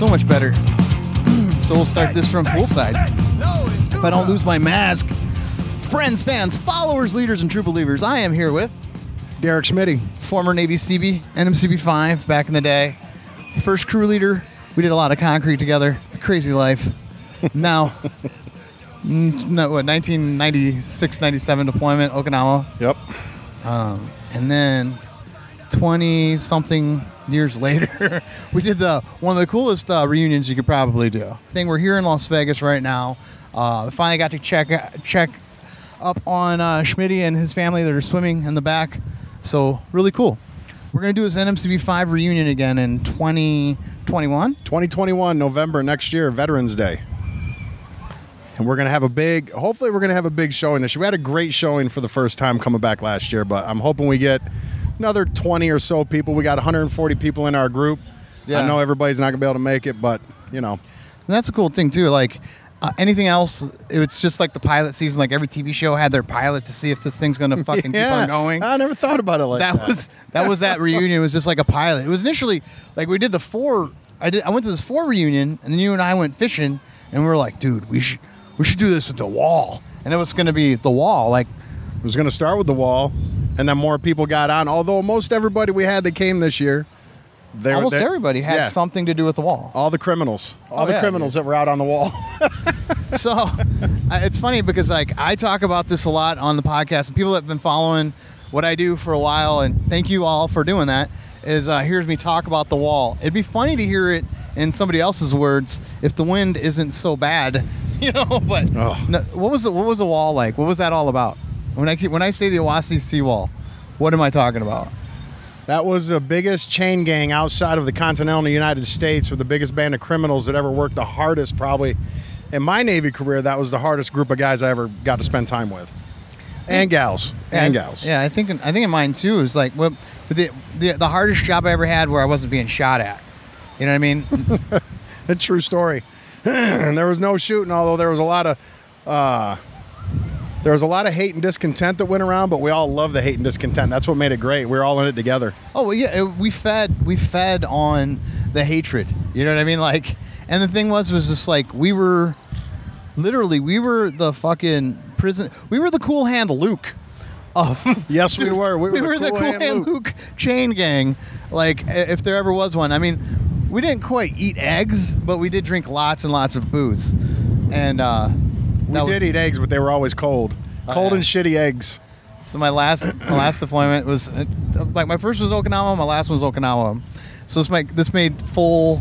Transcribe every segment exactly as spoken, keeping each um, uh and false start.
so much better. So we'll start this from poolside. If I don't lose my mask. Friends, fans, followers, leaders, and true believers, I am here with Derek Schmitty, former Navy C B, N M C B five back in the day. First crew leader. We did a lot of concrete together. Crazy life. Now, no, what, nineteen ninety-six ninety-seven deployment, Okinawa. Yep. Um, and then twenty-something years later, we did the one of the coolest uh, reunions you could probably do. Thing we're here in Las Vegas right now. Uh, finally got to check check up on uh, Schmitty and his family that are swimming in the back. So really cool. We're going to do this N M C B five reunion again in twenty twenty-one. twenty twenty-one, November next year, Veterans Day. And we're going to have a big, hopefully we're going to have a big showing this year. We had a great showing for the first time coming back last year, but I'm hoping we get another twenty or so people. We got one hundred forty people in our group. Yeah. I know everybody's not going to be able to make it, but, you know. And that's a cool thing, too. Like, uh, anything else, it's just like the pilot season. Like, every T V show had their pilot to see if this thing's going to fucking yeah, keep on going. I never thought about it like that. That was that was that reunion. It was just like a pilot. It was initially, like, we did the four, I did. I went to this four reunion, and then you and I went fishing, and we were like, dude, we should we should do this with the wall. And it was going to be the wall. Like, it was going to start with the wall, and then more people got on. Although most everybody we had that came this year, they almost they, everybody had yeah. something to do with the wall. All the criminals, all oh, the yeah, criminals dude. that were out on the wall. So uh, it's funny because, like, I talk about this a lot on the podcast, and people that have been following what I do for a while, and thank you all for doing that, is uh, hears me talk about the wall. It'd be funny to hear it in somebody else's words if the wind isn't so bad, you know. But oh. no, what was the, what was the wall like? What was that all about? When I when I say the Iwasi Seawall, what am I talking about? That was the biggest chain gang outside of the continental United States, with the biggest band of criminals that ever worked the hardest, probably. In my Navy career, that was the hardest group of guys I ever got to spend time with. And gals. And yeah, gals. Yeah, I think I think in mine, too, is like well, the, the the hardest job I ever had where I wasn't being shot at. You know what I mean? A true story. And there was no shooting, although there was a lot of... Uh, There was a lot of hate and discontent that went around, but we all loved the hate and discontent. That's what made it great. We were all in it together. Oh, well, yeah, we fed we fed on the hatred. You know what I mean? Like, and the thing was, was just like, we were, literally, we were the fucking prison, we were the Cool Hand Luke. Of, yes, we were. We were, we the, were cool the Cool Hand, Hand Luke. Luke chain gang, like, if there ever was one. I mean, we didn't quite eat eggs, but we did drink lots and lots of booze. And, uh... We did was, eat eggs, but they were always cold. Oh, cold yeah. and shitty eggs. So my last my last deployment was, like, my first was Okinawa, my last one was Okinawa. So this, my, this made full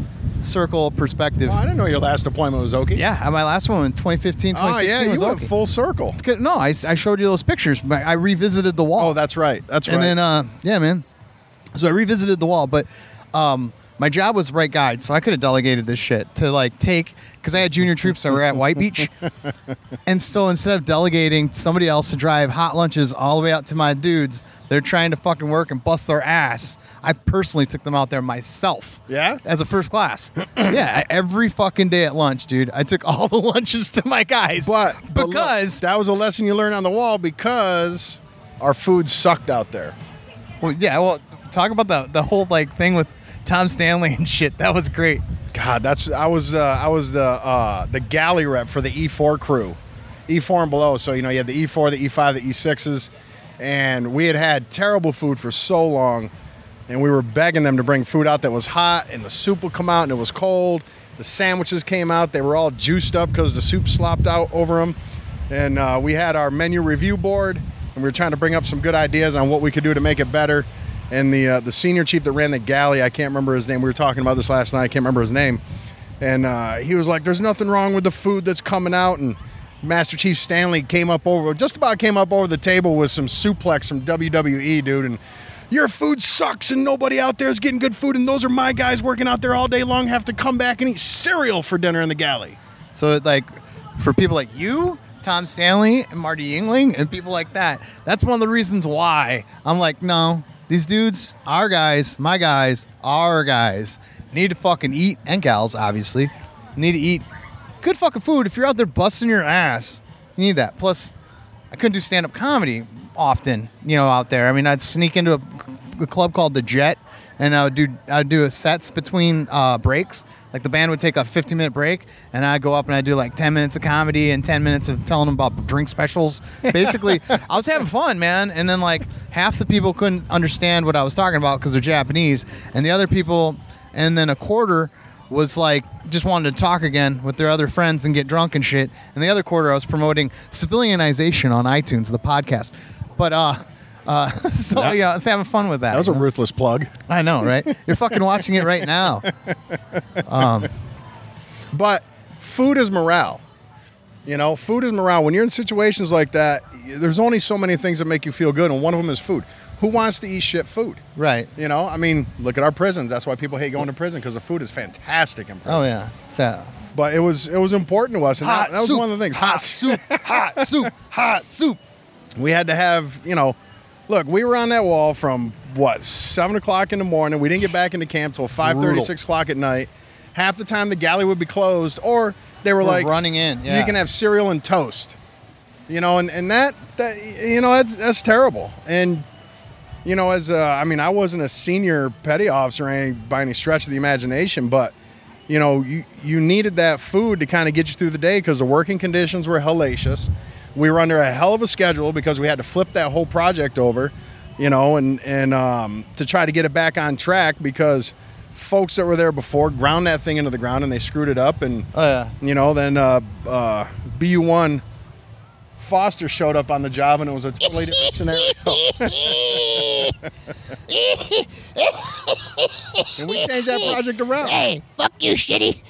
circle perspective. Oh, I didn't know your last deployment was Okie. Yeah, my last one in twenty fifteen, twenty sixteen oh, yeah, was you went Okie. full circle. No, I, I showed you those pictures. I revisited the wall. Oh, that's right. That's right. And then, uh, yeah, man. So I revisited the wall, but um, my job was right guide, so I could have delegated this shit to, like, take... Because I had junior troops that were at White Beach. And so instead of delegating somebody else to drive hot lunches all the way out to my dudes, they're trying to fucking work and bust their ass. I personally took them out there myself. Yeah? As a first class. Yeah, every fucking day at lunch, dude. I took all the lunches to my guys. But, but because... Look, that was a lesson you learned on the wall, because our food sucked out there. Well, yeah, well, talk about the, the whole, like, thing with Tom Stanley and shit. That was great. God, that's I was uh, I was the uh, the galley rep for the E four crew, E four and below. So you know you had the E four, the E five, the E sixes, and we had had terrible food for so long, and we were begging them to bring food out that was hot, and the soup would come out and it was cold. The sandwiches came out; they were all juiced up because the soup slopped out over them. And uh, we had our menu review board, and we were trying to bring up some good ideas on what we could do to make it better. And the uh, the senior chief that ran the galley, I can't remember his name. We were talking about this last night. I can't remember his name. And uh, he was like, there's nothing wrong with the food that's coming out. And Master Chief Stanley came up over, just about came up over the table with some suplex from W W E, dude. And your food sucks and nobody out there is getting good food. And those are my guys working out there all day long, have to come back and eat cereal for dinner in the galley. So, like, for people like you, Tom Stanley, and Marty Yingling, and people like that, that's one of the reasons why I'm like, no. These dudes, our guys, my guys, our guys, need to fucking eat, and gals, obviously, need to eat good fucking food. If you're out there busting your ass, you need that. Plus, I couldn't do stand-up comedy often, you know, out there. I mean, I'd sneak into a, a club called The Jet, and I would do I'd do a sets between uh, breaks. Like the band would take a fifteen minute break, and I'd go up and I'd do like ten minutes of comedy and ten minutes of telling them about drink specials. Basically, I was having fun, man. And then like half the people couldn't understand what I was talking about because they're Japanese, and the other people, and then a quarter was like just wanted to talk again with their other friends and get drunk and shit. And the other quarter I was promoting Civilianization on iTunes, the podcast. But uh uh so Yeah. you know, I was having fun with that. That was a you know? ruthless plug. I know, right? You're fucking watching it right now. Um But food is morale. You know, food is morale. When you're in situations like that, there's only so many things that make you feel good, and one of them is food. Who wants to eat shit food? right. You know, I mean, look at our prisons. That's why people hate going to prison, because the food is fantastic in prison. Oh yeah. That But it was it was important to us, and that, hot that was soup, one of the things. Hot soup, hot soup, hot soup. We had to have, you know, look, we were on that wall from what, seven o'clock in the morning. We didn't get back into camp till five thirty, Brutal. six o'clock at night. Half the time the galley would be closed, or they were We're like running in. Yeah. you can have cereal and toast. You know, and, and that that you know, that's that's terrible. And you know, as uh, I mean, I wasn't a senior petty officer or any, by any stretch of the imagination, but you know, you you needed that food to kind of get you through the day because the working conditions were hellacious. We were under a hell of a schedule because we had to flip that whole project over, you know, and and um, to try to get it back on track because folks that were there before ground that thing into the ground and they screwed it up, and Oh yeah. you know, then uh, uh, B U one Foster showed up on the job and it was a totally different scenario. And we changed that project around. Hey, fuck you, shitty.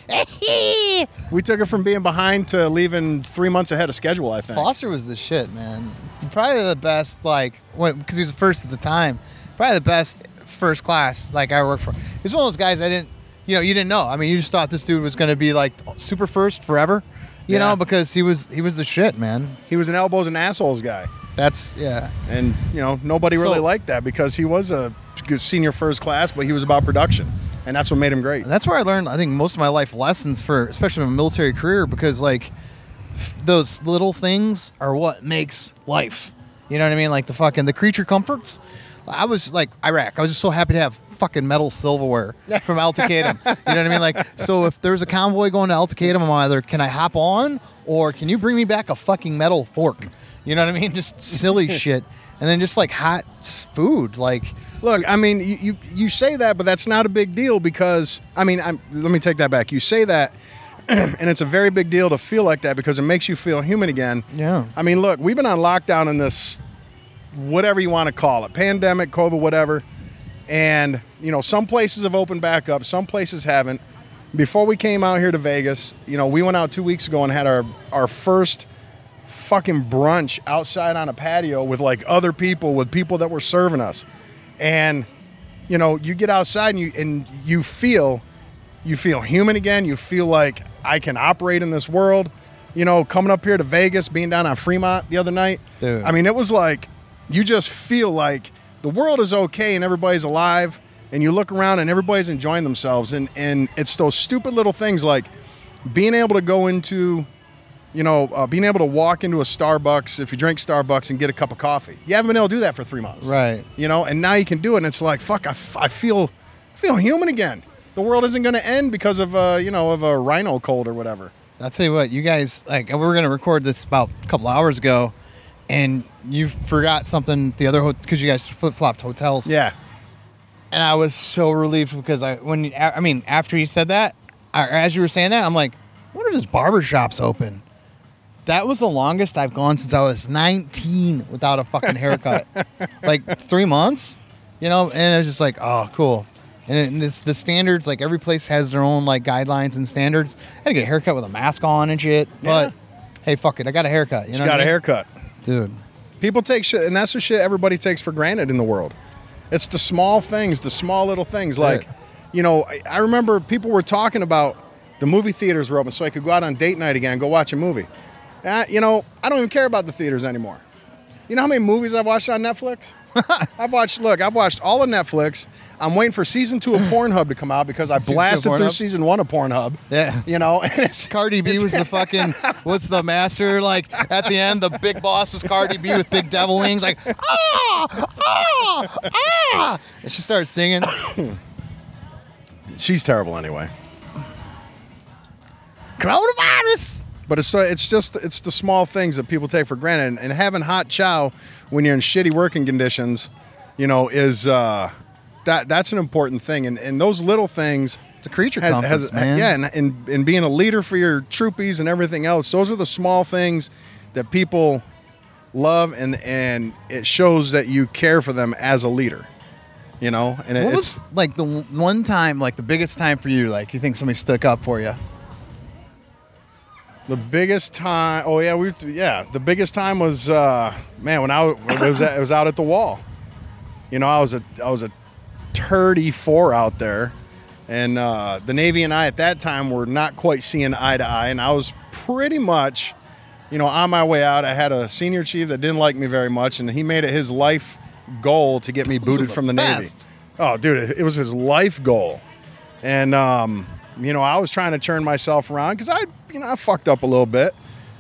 We took it from being behind to leaving three months ahead of schedule, I think. Foster was the shit, man. Probably the best, like, because he was the first at the time. Probably the best first class, like, I worked for. He's one of those guys I didn't, you know, you didn't know. I mean, you just thought this dude was going to be, like, super first forever, you Yeah. know, because he was he was the shit, man. He was an elbows and assholes guy. That's, yeah. And, you know, nobody So- really liked that because he was a good senior first class, but he was about production. And that's what made him great. And that's where I learned, I think, most of my life lessons for, especially my military career, because, like, f- those little things are what makes life. You know what I mean? Like the fucking, the creature comforts. I was, like, Iraq. I was just so happy to have fucking metal silverware from Al Taqaddum. You know what I mean? Like, so if there's a convoy going to Al Taqaddum, I'm either, can I hop on, or can you bring me back a fucking metal fork? You know what I mean? Just silly shit. And then just, like, hot s- food. Like, Look, I mean, you, you you say that, but that's not a big deal because, I mean, I'm, let me take that back. You say that, and it's a very big deal to feel like that because it makes you feel human again. Yeah. I mean, look, we've been on lockdown in this, whatever you want to call it, pandemic, COVID, whatever. And, you know, some places have opened back up, some places haven't. Before we came out here to Vegas, you know, we went out two weeks ago and had our, our first fucking brunch outside on a patio with like other people, with people that were serving us. And, you know, you get outside and you and you feel you feel human again. You feel like I can operate in this world. You know, coming up here to Vegas, being down on Fremont the other night. Dude. I mean, it was like you just feel like the world is okay and everybody's alive, and you look around and everybody's enjoying themselves. And, and it's those stupid little things like being able to go into, you know, uh, being able to walk into a Starbucks, if you drink Starbucks, and get a cup of coffee. You haven't been able to do that for three months. right. You know, and now you can do it, and it's like, fuck, I, f- I feel feel human again. The world isn't going to end because of, uh, you know, of a rhino cold or whatever. I'll tell you what, you guys, like, we were going to record this about a couple hours ago, and you forgot something the other, because you guys flip-flopped hotels. Yeah. And I was so relieved because I, when, you, I mean, after you said that, or as you were saying that, I'm like, what are those barber shops open? That was the longest I've gone since I was nineteen without a fucking haircut. Like three months, you know, and it was just like, oh, cool. And it's the standards, like every place has their own like guidelines and standards. I had to get a haircut with a mask on and shit. But hey, fuck it, I got a haircut. You Just know got what a I mean? haircut. Dude. People take shit, and that's the shit everybody takes for granted in the world. It's the small things, the small little things. Like, Right. you know, I, I remember people were talking about the movie theaters were open, so I could go out on date night again and go watch a movie. Uh, you know, I don't even care about the theaters anymore. You know how many movies I've watched on Netflix? I've watched, look, I've watched all of Netflix. I'm waiting for season two of Pornhub to come out because I Season two of blasted through Pornhub? season one of Pornhub. Yeah. You know, and it's, Cardi B was the fucking, what's the master? Like, at the end, the big boss was Cardi B with big devil wings. Like, ah, ah, ah. And she started singing. she's terrible anyway. Coronavirus. But it's it's just it's the small things that people take for granted, and, and having hot chow when you're in shitty working conditions, you know, is uh, that that's an important thing, and and those little things. It's a creature has, comforts, has, man. Yeah, and, and and being a leader for your troopies and everything else, those are the small things that people love, and and it shows that you care for them as a leader. You know, and it, What it's was like the one time, like the biggest time for you, like you think somebody stuck up for you? the biggest time. Oh yeah, we yeah. The biggest time was uh, man when I was it was, it was out at the wall. You know, I was a I was a thirty-four out there, and uh, the Navy and I at that time were not quite seeing eye to eye, and I was pretty much, you know, on my way out. I had a senior chief that didn't like me very much, and he made it his life goal to get me Those are booted the from the best. Navy. Oh, dude, it was his life goal, and um, you know, I was trying to turn myself around because I, you know, I fucked up a little bit.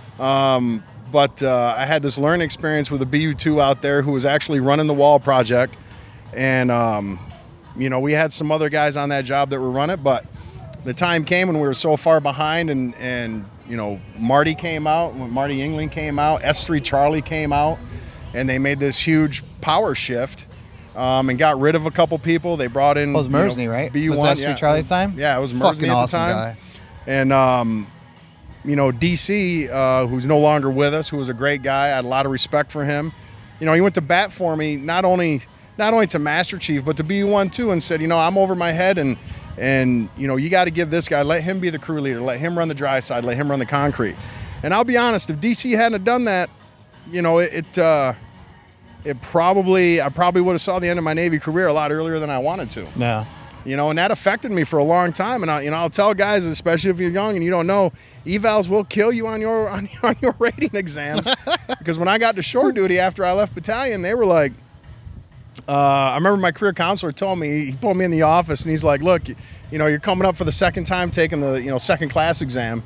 Um, but uh, I had this learning experience with a B U two out there who was actually running the wall project, and um, you know, we had some other guys on that job that were running it, but the time came when we were so far behind, and and you know, Marty came out, when Marty Yingling came out, S three Charlie came out, and they made this huge power shift. Um, and got rid of a couple people. They brought in. It was Mersney, you know, right? B U one, Was that S three yeah. Charlie's time? Yeah, it was Mersney Fucking at the awesome time. guy. And um, you know, D C, uh, who's no longer with us, who was a great guy. I had a lot of respect for him. You know, he went to bat for me, not only not only to Master Chief, but to B U one too, and said, you know, I'm over my head, and and you know, you got to give this guy, let him be the crew leader, let him run the dry side, let him run the concrete. And I'll be honest, if D C hadn't have done that, you know, it. it uh, It probably, I probably would have saw the end of my Navy career a lot earlier than I wanted to. Yeah. You know, and that affected me for a long time. And I, you know, I'll tell guys, especially if you're young and you don't know, evals will kill you on your on, on your rating exams. Because when I got to shore duty after I left battalion, they were like, uh, I remember my career counselor told me, he pulled me in the office and he's like, look, you, you know, you're coming up for the second time taking the, you know, second class exam,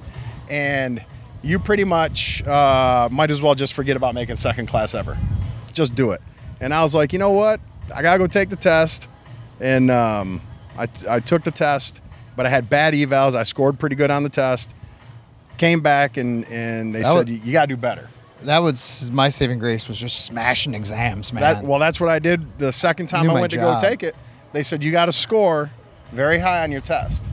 and you pretty much uh, might as well just forget about making second class ever. Just do it. And I was like, you know what? I gotta go take the test. And um, I, I took the test, but I had bad evals. I scored pretty good on the test. Came back and, and they That said, was- you, you gotta do better. That was my saving grace, was just smashing exams, man. That, well, that's what I did the second time Knew I my went to job. go take it. They said, you gotta score very high on your test.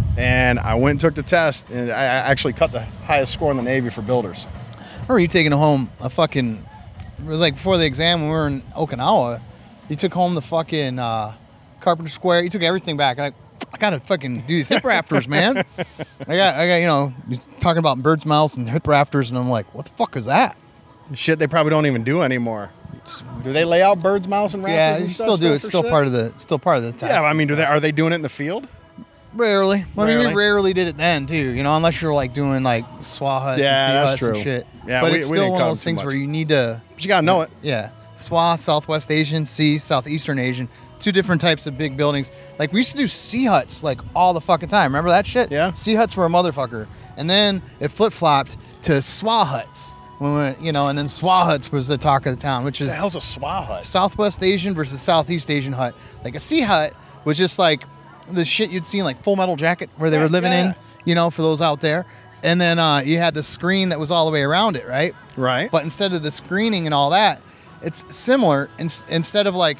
And I went and took the test, and I I actually cut the highest score in the Navy for builders. I remember you taking home a fucking, it was like before the exam when we were in Okinawa, you took home the fucking uh, Carpenter Square. You took everything back. Like, I gotta fucking do these hip rafters, man. I got, I got, you know, you're talking about bird's mouths and hip rafters, and I'm like, what the fuck is that? Shit they probably don't even do anymore. Do they lay out birds, mouse, and rafters? Yeah, and you stuff still do. It's for still shit? part of the, it's still part of the test. Yeah, I and mean, do they stuff. are they doing it in the field? Rarely. Well, I mean, Rarely? we rarely did it then, too. You know, unless you're like doing like SWA huts Yeah, and sea that's huts and true. shit. Yeah, but we- it's we still didn't one of cut those too things much. where you need to. But you gotta know it. Yeah. SWA, Southwest Asian, Sea, Southeastern Asian, two different types of big buildings. Like, we used to do sea huts like all the fucking time. Remember that shit? Yeah. Sea huts were a motherfucker. And then it flip flopped to SWA huts. When we, you know, and then SWA huts was the talk of the town, which What is the hell's a SWA hut? Southwest Asian versus Southeast Asian hut. Like a sea hut was just like the shit you'd see in like Full Metal Jacket where they Yeah, were living yeah. in, you know, for those out there. And then uh, you had the screen that was all the way around it, right? Right. But instead of the screening and all that, it's similar. In, instead of like,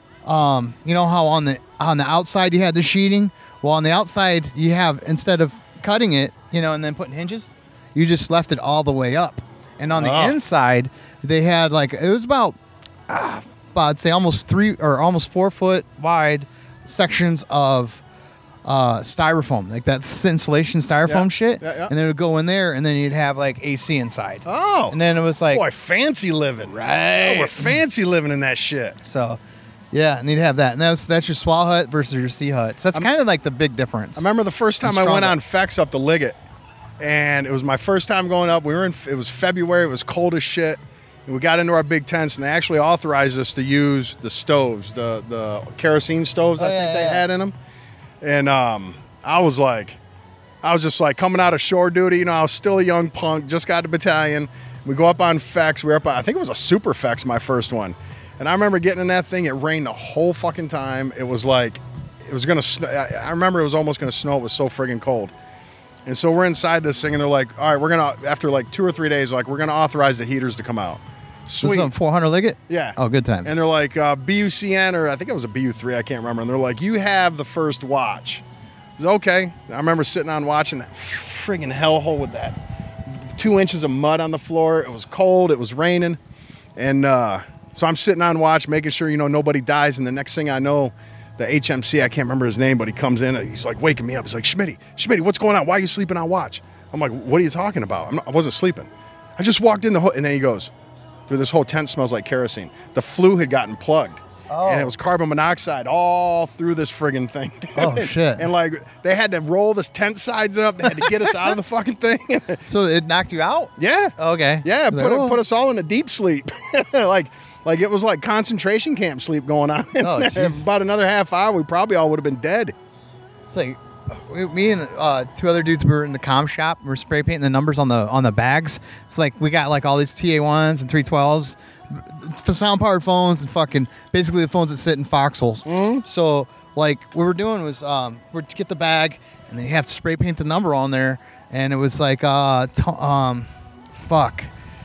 um, you know how on the on the outside you had the sheeting? Well, on the outside you have, instead of cutting it, you know, and then putting hinges, you just left it all the way up. And on the Oh. inside, they had like, it was about, ah, I'd say almost three or almost four foot wide sections of uh, styrofoam, like that insulation styrofoam Yeah. shit. Yeah, yeah. And then it would go in there, and then you'd have like A C inside. Oh. And then it was like, Boy, fancy living. right. Oh, we're fancy living in that shit. So, yeah, and you'd have that. And that's that's your SWA hut versus your sea huts. That's kind of like the big difference. I remember the first time And I went stronger. on Fex up to Liggett, and it was my first time going up. We were in. It was February. It was cold as shit, and we got into our big tents, and they actually authorized us to use the stoves, the the kerosene stoves. Oh, I yeah, think they yeah. had in them, and um, I was like, I was just like coming out of shore duty. You know, I was still a young punk, just got to battalion. We go up on Fex. We were up. On, I think it was a Super Fex, my first one. And I remember getting in that thing. It rained the whole fucking time. It was like, it was gonna. Sn- I I remember it was almost gonna snow. It was so friggin' cold. And so we're inside this thing, and they're like, all right, we're going to, after like two or three days, like, we're going to authorize the heaters to come out. Sweet. This is four hundred Liggett? Yeah. Oh, good times. And they're like, uh, B U C N, or I think it was a B U three, I can't remember. And they're like, you have the first watch. I was, okay. I remember sitting on watching that friggin' hellhole with that. Two inches of mud on the floor. It was cold. It was raining. And uh, so I'm sitting on watch, making sure, you know, nobody dies. And the next thing I know, the H M C, I can't remember his name, but he comes in and he's like waking me up. He's like, Schmitty, Schmitty, what's going on? Why are you sleeping on watch? I'm like, what are you talking about? I'm not, I wasn't sleeping. I just walked in the ho-. And then he goes, dude, this whole tent smells like kerosene. The flue had gotten plugged. Oh. And it was carbon monoxide all through this friggin' thing. Oh, shit. And like, they had to roll this tent sides up. They had to get us out of the fucking thing. So it knocked you out? Yeah. Okay. Yeah, Like, put, oh. it, put us all in a deep sleep. like, like it was like concentration camp sleep going on. In Oh, there. Jesus. About another half hour, we probably all would have been dead. It's like we, me and uh, two other dudes were in the comm shop. We were spray painting the numbers on the on the bags. It's like we got like all these T A ones and three twelves for sound powered phones and fucking basically the phones that sit in foxholes. Mm-hmm. So like what we're doing was um, we're to get the bag and then you have to spray paint the number on there, and it was like uh t- um fuck.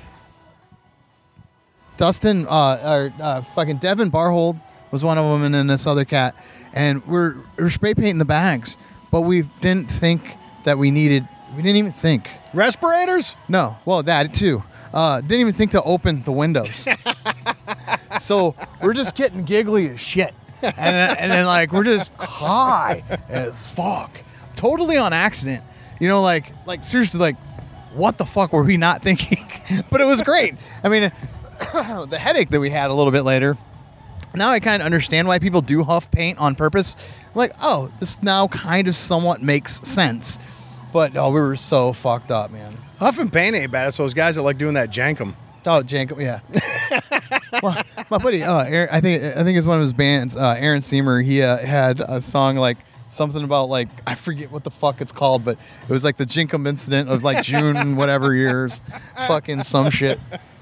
Dustin, uh, or uh, fucking Devin Barhold was one of them, and then this other cat, and we're we're spray painting the bags, but we didn't think that we needed. We didn't even think. Respirators? No, well that too. Uh, didn't even think to open the windows. So we're just getting giggly as shit, and then, and then like we're just high as fuck, totally on accident. You know, like like seriously, like what the fuck were we not thinking? But it was great. I mean. The headache that we had a little bit later, now I kind of understand why people do huff paint on purpose. I'm like, oh, this now kind of somewhat makes sense. But oh, we were so fucked up, man. Huff and paint ain't bad. It's those guys that like doing that jankum. Oh, Janko, yeah. Well, my buddy, uh, Aaron, I think I think it's one of his bands, uh, Aaron Seymour. He uh, had a song like something about like I forget what the fuck it's called, but it was like the Jinkum incident of like June whatever years, fucking some shit.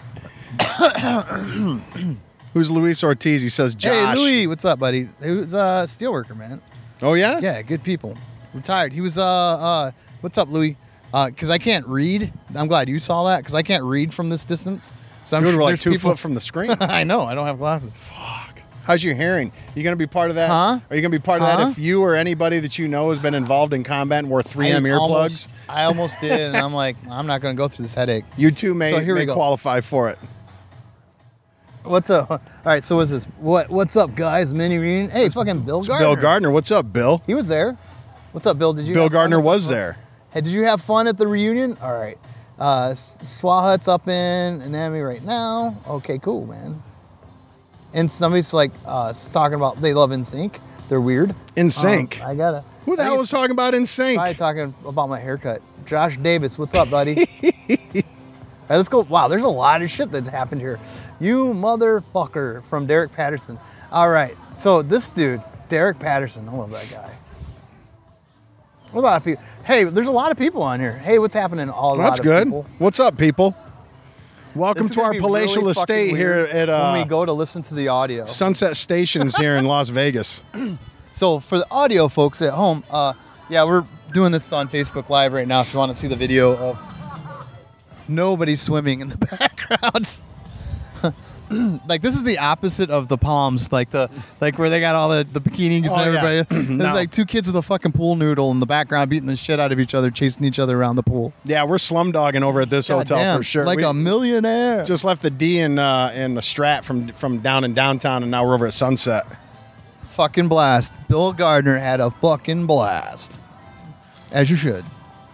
Who's Luis Ortiz? He says Josh. Hey, Louis, what's up, buddy? He was a uh, steelworker, man. Oh, yeah? Yeah, good people. Retired. He was, uh, uh, what's up, Louis? Because uh, I can't read. I'm glad you saw that, because I can't read from this distance. So I'm Dude, sure we're like there's two people... foot from the screen. I know. I don't have glasses. Fuck. How's your hearing? You going to be part of that? Huh? Are you going to be part of Huh? that if you or anybody that you know has been involved in combat and wore three M I earplugs? almost, I almost did, and I'm like, I'm not going to go through this headache. You two may, So here we may go. qualify for it. What's up? All right, so what's this? What What's up, guys? Mini reunion. Hey, fucking Bill It's Gardner. Bill Gardner. What's up, Bill? He was there. What's up, Bill? Did you? Bill have fun Gardner at the- was there. Hey, did you have fun at the reunion? All right. Uh, S- Swahut's up in Anami right now. Okay, cool, man. And somebody's like uh, talking about they love N Sync. They're weird. In Sync. Um, I gotta. Who the I hell think was talking about In Sync? Probably talking about my haircut. Josh Davis, what's up, buddy? All right, let's go. Wow, there's a lot of shit that's happened here. You motherfucker from Derek Patterson. All right, so this dude, Derek Patterson, I love that guy. A lot of people. Hey, there's a lot of people on here. Hey, what's happening? All Well, that's of good. People. What's up, people? Welcome This is to gonna our be palatial really fucking estate here weird at uh, when we go to listen to the audio. Sunset Stations here in Las Vegas. So for the audio folks at home, uh, yeah, we're doing this on Facebook Live right now. If you want to see the video of nobody swimming in the background. Like this is the opposite of the Palms, like the like where they got all the, the bikinis Oh, and yeah. everybody. There's No. like two kids with a fucking pool noodle in the background beating the shit out of each other, chasing each other around the pool. Yeah, we're slumdogging over at this hotel Goddamn, for sure. Like We a millionaire. just left the D in uh, in the Strat from from down in downtown, and now we're over at Sunset. Fucking blast. Bill Gardner had a fucking blast. As you should.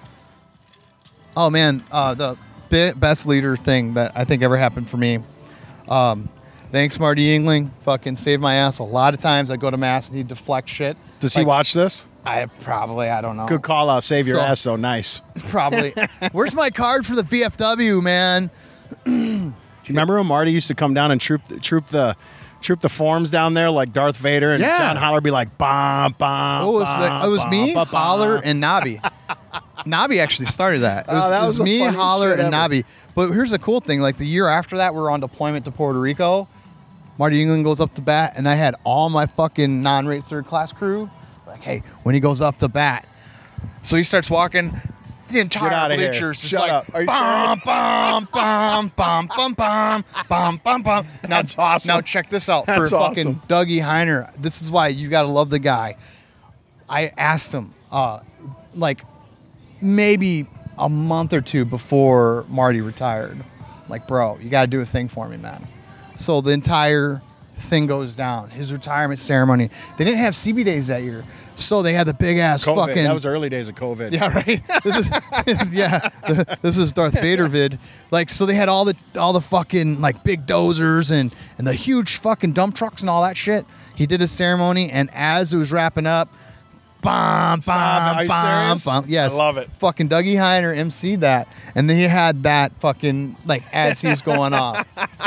Oh man, uh, the bi- best leader thing that I think ever happened for me. Um, thanks, Marty Yingling. Fucking saved my ass a lot of times. I go to mass and he deflects shit. Does he Like, watch this? I probably, I don't know. Good call out. Save your So- ass, though. Nice. Probably. Where's my card for the V F W, man? Do you remember when Marty used to come down and troop troop the troop the forms down there like Darth Vader, and Yeah. John Holler would be like, "Bom, bom." Oh, it was, like, it was bom, me, bom, bom. Holler, and Nabi. Nabi actually started that. It was, Oh, that it was was the me, funniest Holler, shit and ever. Nabi. But here's the cool thing. Like the year after that, we were on deployment to Puerto Rico. Marty England goes up to bat, and I had all my fucking non-rate third class crew. Like, hey, when he goes up to bat. So he starts walking, the entire outta here. bleachers just Shut like, up. Are you bum, bum, bum, bum, bum, bum, bum, bum, bum. Now, That's awesome. Now check this out. That's For fucking awesome. Dougie Heiner, this is why you got to love the guy. I asked him, uh, like, maybe a month or two before Marty retired. Like, bro, you got to do a thing for me, man. So the entire thing goes down. His retirement ceremony. They didn't have C B days that year, so they had the big ass COVID. fucking. That was the early days of COVID. Yeah, right. This is yeah. This is Darth Vader vid. Like, so they had all the all the fucking like big dozers and and the huge fucking dump trucks and all that shit. He did his ceremony, and as it was wrapping up, bam, Stop. bam, Are you bam, serious? bam. Yes, I love it. Fucking Dougie Heiner emceed that, and then he had that fucking like as he's going off.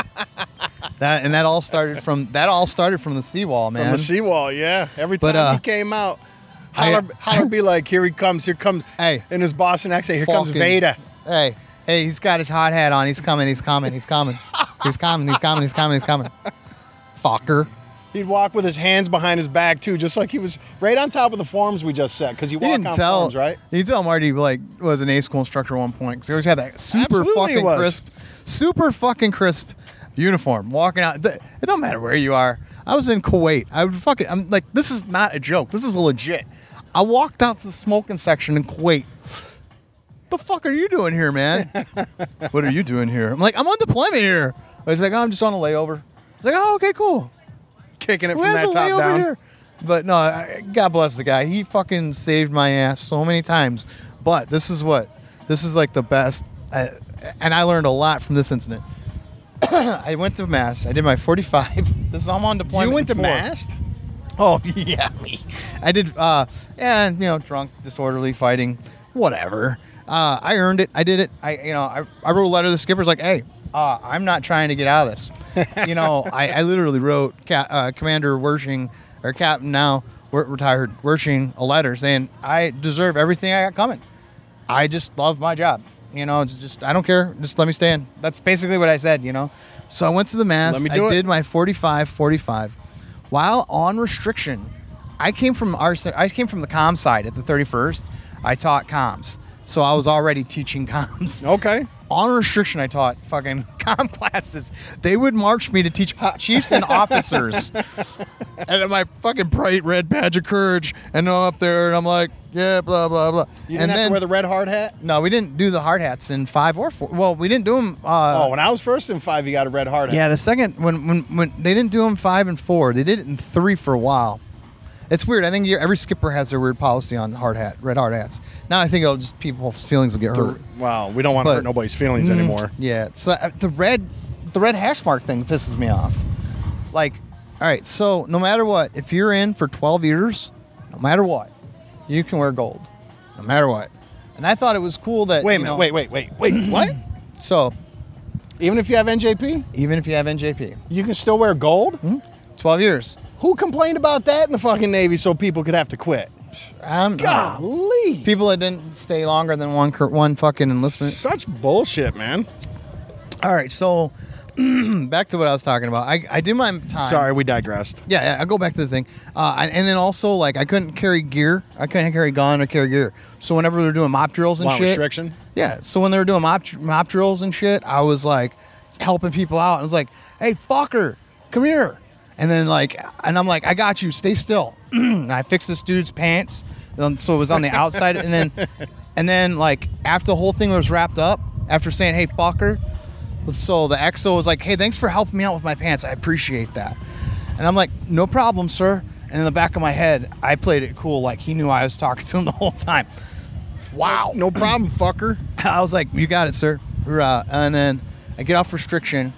That and that all started from that all started from the seawall, man. From the seawall, yeah. Every time But, uh, he came out, holler, I- holler be like, here he comes, here comes, Hey. in his Boston accent, here comes Fucking- Vader. Hey, hey, he's got his hot hat on. He's coming. He's coming. He's coming. He's coming. He's coming. He's coming. He's coming. Fucker. He'd walk with his hands behind his back, too, just like he was right on top of the forms we just set, because you You walk didn't on tell, forms, right? You tell Marty like was an A school instructor at one point because he always had that super Absolutely he fucking was. crisp, super fucking crisp uniform. Walking out, it don't matter where you are. I was in Kuwait. I would fucking. I'm like, this is not a joke. This is legit. I walked out to the smoking section in Kuwait. The fuck are you doing here, man? What are you doing here? I'm like, I'm on deployment here. He's like, oh, I'm just on a layover. I was like, oh, okay, cool. Kicking it Who from has that a top layover down. here? But no, I- God bless the guy. He fucking saved my ass so many times. But this is what, this is like the best. I, and I learned a lot from this incident. I went to Mass. I did my forty-five. This is I'm on deployment. You went to before. Mast? Oh yeah, me. I did. Uh, and you know, drunk, disorderly, fighting, whatever. Uh, I earned it. I did it. I you know, I, I wrote a letter to the skippers like, hey, uh, I'm not trying to get out of this. you know, I, I literally wrote Ca- uh, Commander Wershing or Captain now we're retired Wershing a letter saying I deserve everything I got coming. I just love my job. You know, it's just I don't care. Just let me stay in. That's basically what I said. You know, so I went to the Mass. Let me I do it. did my forty-five forty-five. While on restriction, I came from our I came from the comm side at the thirty-first. I taught comms, so I was already teaching comms. Okay. On restriction, I taught fucking comm classes. They would march me to teach chiefs and officers. And my fucking bright red badge of courage, and I'm up there, and I'm like, yeah, blah blah blah. You didn't and have then to wear the red hard hat? no, we didn't do the hard hats in five or four. Well, we didn't do them. Uh, Oh, when I was first in five, you got a red hard hat. yeah, the second when, when when they didn't do them five and four, they did it in three for a while. It's weird. I think you're- every skipper has their weird policy on hard hat, red hard hats. Now I think it'll just people's feelings will get hurt. Well, we don't want to But- hurt nobody's feelings Mm, anymore. Yeah, so uh, the red, the red hash mark thing pisses me off. Like, all right, so no matter what, if you're in for twelve years, no matter what, you can wear gold, no matter what. And I thought it was cool that. Wait a you minute. know- Wait, wait, wait, wait. What? So Even if you have N J P, even if you have N J P, you can still wear gold? twelve years. Who complained about that in the fucking Navy so people could have to quit? Um, Golly. people that didn't stay longer than one cur- one fucking enlistment. Such bullshit, man. All right, so back to what I was talking about. I, I did my time. Sorry, we digressed. Yeah, yeah, I'll go back to the thing. Uh, and, and then also, like, I couldn't carry gear. I couldn't carry gun or carry gear. So whenever they were doing mop drills and Wow, shit. restriction? Yeah, so when they were doing mop, mop drills and shit, I was, like, helping people out. I was like, hey, fucker, come here. And then, like, and I'm like, I got you. Stay still. And I fixed this dude's pants. um, So it was on the outside. and then, and then, like, after the whole thing was wrapped up, after saying, hey, fucker, so the X O was like, hey, thanks for helping me out with my pants. I appreciate that. And I'm like, no problem, sir. And in the back of my head, I played it cool. Like, he knew I was talking to him the whole time. Wow. No problem, fucker. I was like, you got it, sir. Hoorah. And then I get off restriction.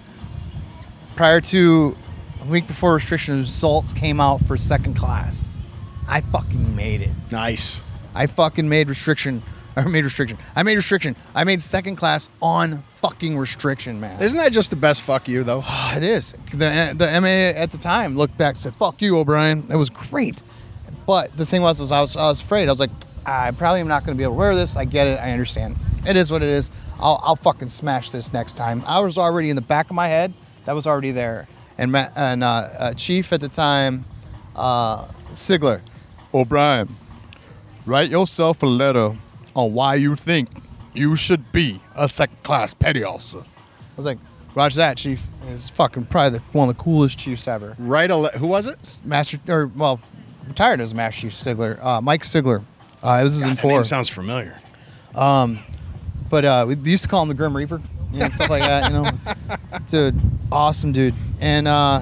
Prior to a week before restriction, results came out for second class. I fucking made it. Nice. I fucking made restriction. I made restriction. I made restriction. I made second class on fucking restriction, man. Isn't that just the best fuck you, though? It is. The the M A at the time looked back and said, fuck you, O'Brien. It was great. But the thing was, was I was I was afraid. I was like, I probably am not going to be able to wear this. I get it. I understand. It is what it is. I'll, I'll fucking smash this next time. I was already in the back of my head. That was already there. And, Ma- and uh, uh, Chief at the time, uh, Sigler, O'Brien, write yourself a letter on why you think you should be a second-class petty officer. I was like, Roger that, Chief. And it's fucking probably the, one of the coolest chiefs ever. Right. Ale- who was it? Master, or, well, retired as Master Chief Sigler. Uh, Mike Sigler. Uh, this is God, in that four. name sounds familiar. But uh, we used to call him the Grim Reaper, you know, stuff like that, you know. Dude, awesome dude. And uh,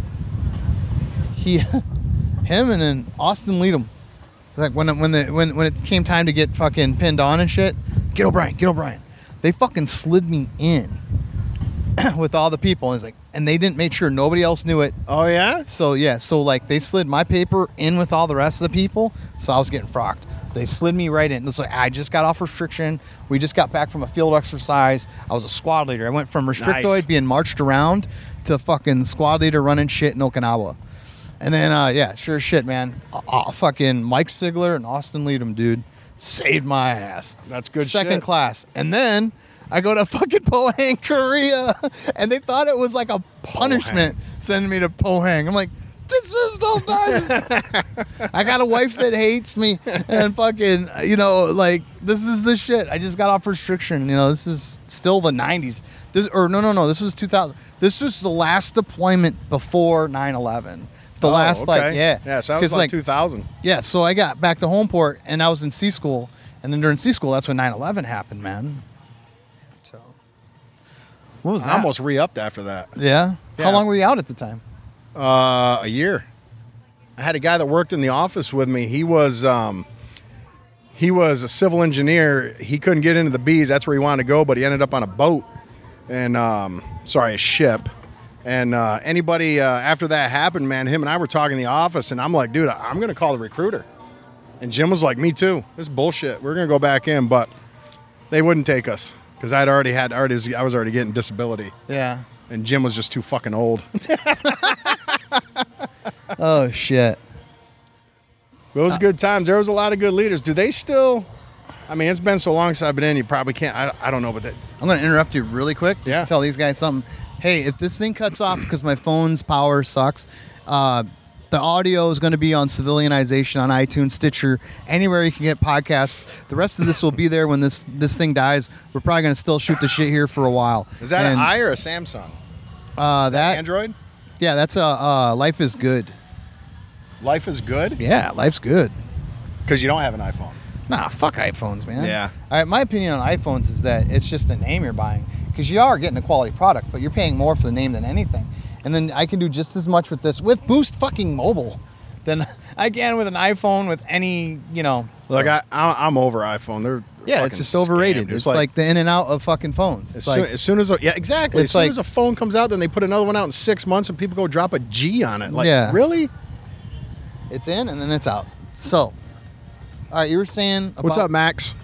he, him and then Austin Leadham, like when it, when the when when it came time to get fucking pinned on and shit, get O'Brien, get O'Brien. They fucking slid me in with all the people, and it's like, and they didn't make sure nobody else knew it. Oh yeah. So yeah, so like they slid my paper in with all the rest of the people, so I was getting frocked. They slid me right in. It's like I just got off restriction. We just got back from a field exercise. I was a squad leader. I went from restrictoid Nice. being marched around to fucking squad leader running shit in Okinawa. And then uh, yeah, sure as shit, man. Uh, uh, fucking Mike Sigler and Austin Leadham, dude, saved my ass. That's good Second shit. class. And then I go to fucking Pohang, Korea, and they thought it was like a punishment sending me to Pohang. I'm like, this is the best. I got a wife that hates me, and fucking, you know, like, this is the shit. I just got off restriction. You know, this is still the nineties. This, or no, no, no, this was two thousand. This was the last deployment before nine eleven. The Oh, last, like, okay. yeah. Yeah, so that was 'Cause, like like, two thousand. yeah, so I got back to Homeport, and I was in C school, and then during C school, that's when nine eleven happened, man. So, what was I that? almost re-upped after that. Yeah? Yeah. How long were you out at the time? Uh, a year. I had a guy that worked in the office with me. He was um, he was a civil engineer. He couldn't get into the B's. That's where he wanted to go, but he ended up on a boat and um, sorry, a ship. And uh, anybody uh, after that happened, man, him and I were talking in the office, and I'm like, dude, I'm gonna call the recruiter. And Jim was like, me too. This is bullshit. We're gonna go back in, but they wouldn't take us because I'd already had already I was already getting disability, Yeah. and Jim was just too fucking old. Oh, shit. Those good times. There was a lot of good leaders. Do they still? I mean, it's been so long since I've been in. You probably can't. I, I don't know, but they, I'm going to interrupt you really quick just Yeah. to tell these guys something. Hey, if this thing cuts off because my phone's power sucks, uh, the audio is going to be on Civilianization on iTunes, Stitcher, anywhere you can get podcasts. The rest of this will be there when this this thing dies. We're probably going to still shoot the shit here for a while. is that And, an I or a Samsung? Uh, that Android? yeah, that's a uh, Life is Good. Life is good Yeah, life's good. because you don't have an iPhone. Nah, fuck iPhones, man. Yeah. All right, my opinion on iPhones is that it's just a name you're buying because you are getting a quality product, but you're paying more for the name than anything. And then I can do just as much with this with Boost fucking Mobile than I can with an iPhone with any, you know. Look, so- I, I I'm over iPhone. They're yeah, fucking it's just overrated. scam. It's like, the in and out of fucking phones. as, It's soon, like as soon as a, yeah, exactly. As it's soon like- as a phone comes out, then they put another one out in six months, and people go drop a G on it. Like, Yeah. really? it's in and then it's out. So, all right, you were saying about, What's up, Max?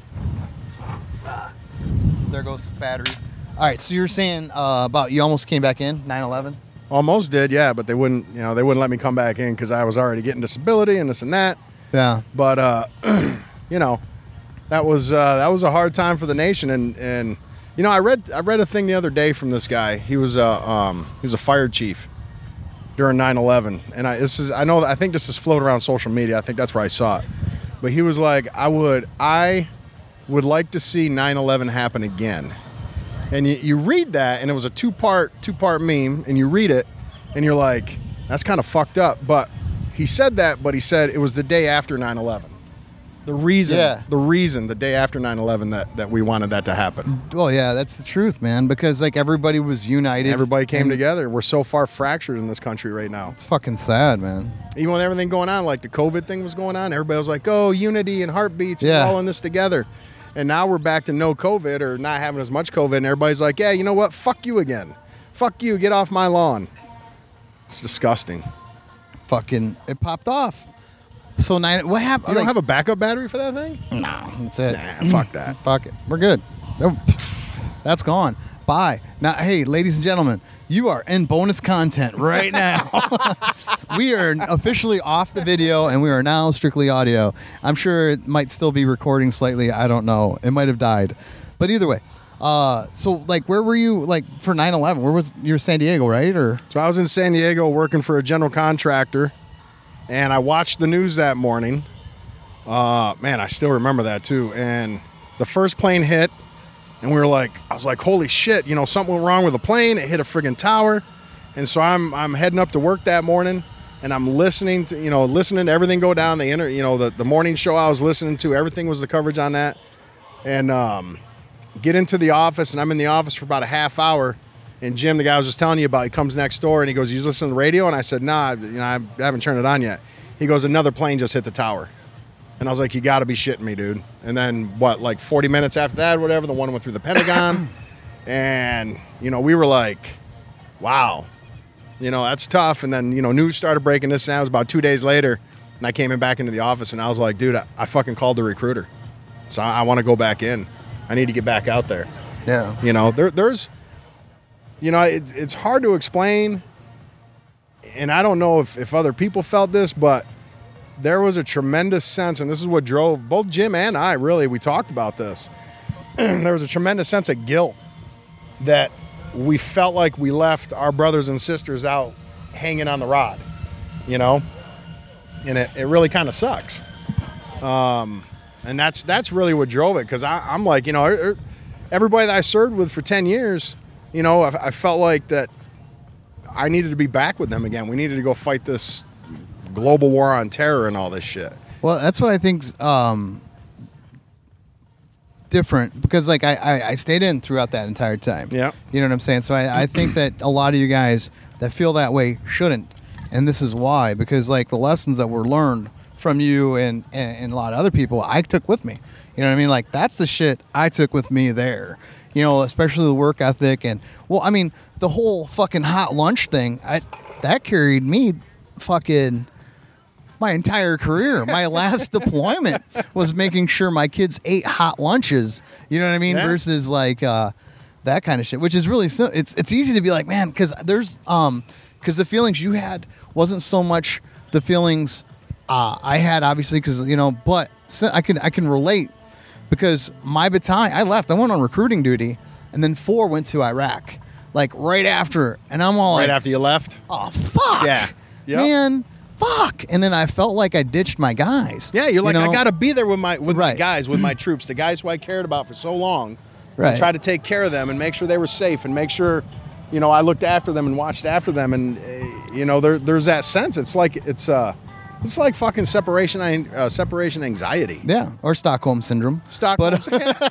There goes the battery. All right, so you were saying uh, about you almost came back in nine eleven. Almost did, yeah, but they wouldn't. You know, they wouldn't let me come back in because I was already getting disability and this and that. Yeah. But uh, you know, that was uh, that was a hard time for the nation. And, and you know, I read I read a thing the other day from this guy. He was a um, he was a fire chief during nine eleven, and I this is I know I think this is floated around social media. I think that's where I saw it. But he was like, I would I would like to see nine eleven happen again. And you, you read that, and it was a two part two part meme, and you read it, and you're like, that's kind of fucked up. But he said that, but he said it was the day after nine eleven. The reason, Yeah. the reason, the day after nine eleven that, that we wanted that to happen. Well, yeah, that's the truth, man. Because like everybody was united. Everybody came and together. We're so far fractured in this country right now. It's fucking sad, man. Even with everything going on, like the COVID thing was going on, everybody was like, oh, unity and heartbeats, Yeah. we're all in this together. And now we're back to no COVID or not having as much COVID, and everybody's like, yeah, you know what? Fuck you again. Fuck you. Get off my lawn. It's disgusting. Fucking, it popped off. So nine. What happened? You don't have a backup battery for that thing? No, that's it. Nah, fuck that. Fuck it. We're good. Nope. That's gone. Bye. Now, hey, ladies and gentlemen, you are in bonus content right now. We are officially off the video, and we are now strictly audio. I'm sure it might still be recording slightly. I don't know. It might have died. But either way. Uh, so, like, where were you, like, for nine eleven? Where was, you were San Diego, right? Or So I was in San Diego working for a general contractor, and I watched the news that morning. Uh, man, I still remember that too. And the first plane hit, and we were like, I was like, holy shit, you know, something went wrong with the plane. It hit a friggin' tower. And so I'm I'm heading up to work that morning, and I'm listening to, you know, listening to everything go down. The inter, you know, the, the morning show I was listening to, everything was the coverage on that. And um, get into the office, and I'm in the office for about a half hour. And Jim, the guy I was just telling you about, he comes next door, and he goes, you listen to the radio? And I said, nah, you know, I haven't turned it on yet. He goes, another plane just hit the tower. And I was like, you got to be shitting me, dude. And then, what, like forty minutes after that, whatever, the one went through the Pentagon. And, you know, we were like, wow. You know, that's tough. And then, you know, news started breaking this, and that was about two days later. And I came in back into the office, and I was like, dude, I, I fucking called the recruiter. So I, I want to go back in. I need to get back out there. Yeah. You know, there, there's, you know, it, it's hard to explain. And I don't know if, if other people felt this, but there was a tremendous sense, and this is what drove both Jim and I, really, we talked about this. There was a tremendous sense of guilt that we felt like we left our brothers and sisters out hanging on the rod, you know? And it, it really kind of sucks. Um, and that's that's really what drove it, because I'm like, you know, everybody that I served with for ten years, you know, I, I felt like that I needed to be back with them again. We needed to go fight this global war on terror and all this shit. Well, that's what I think's um, different, because like I, I, I stayed in throughout that entire time. Yeah. You know what I'm saying? So I, I think that a lot of you guys that feel that way shouldn't. And this is why, because like the lessons that were learned from you and, and, and a lot of other people, I took with me. You know what I mean? Like that's the shit I took with me there. You know, especially the work ethic and, well, I mean, the whole fucking hot lunch thing, I that carried me fucking my entire career. My last deployment was making sure my kids ate hot lunches. You know what I mean? Yeah. Versus like uh, that kind of shit, which is really sim- it's it's easy to be like, man, because there's um because the feelings you had wasn't so much the feelings uh, I had, obviously, because you know, but I can I can relate, because my battalion, I left, I went on recruiting duty, and then four went to Iraq, like right after, and I'm all Right like, after you left? oh fuck, Yeah. Yep. man. Fuck. And then I felt like I ditched my guys. Yeah, you're like, you know? I got to be there with my with my Right. guys, with my troops, the guys who I cared about for so long. Right. And try to take care of them and make sure they were safe and make sure, you know, I looked after them and watched after them. And, uh, you know, there, there's that sense. It's like, it's uh, it's like fucking separation uh, separation anxiety. Yeah, or Stockholm syndrome. Stockholm.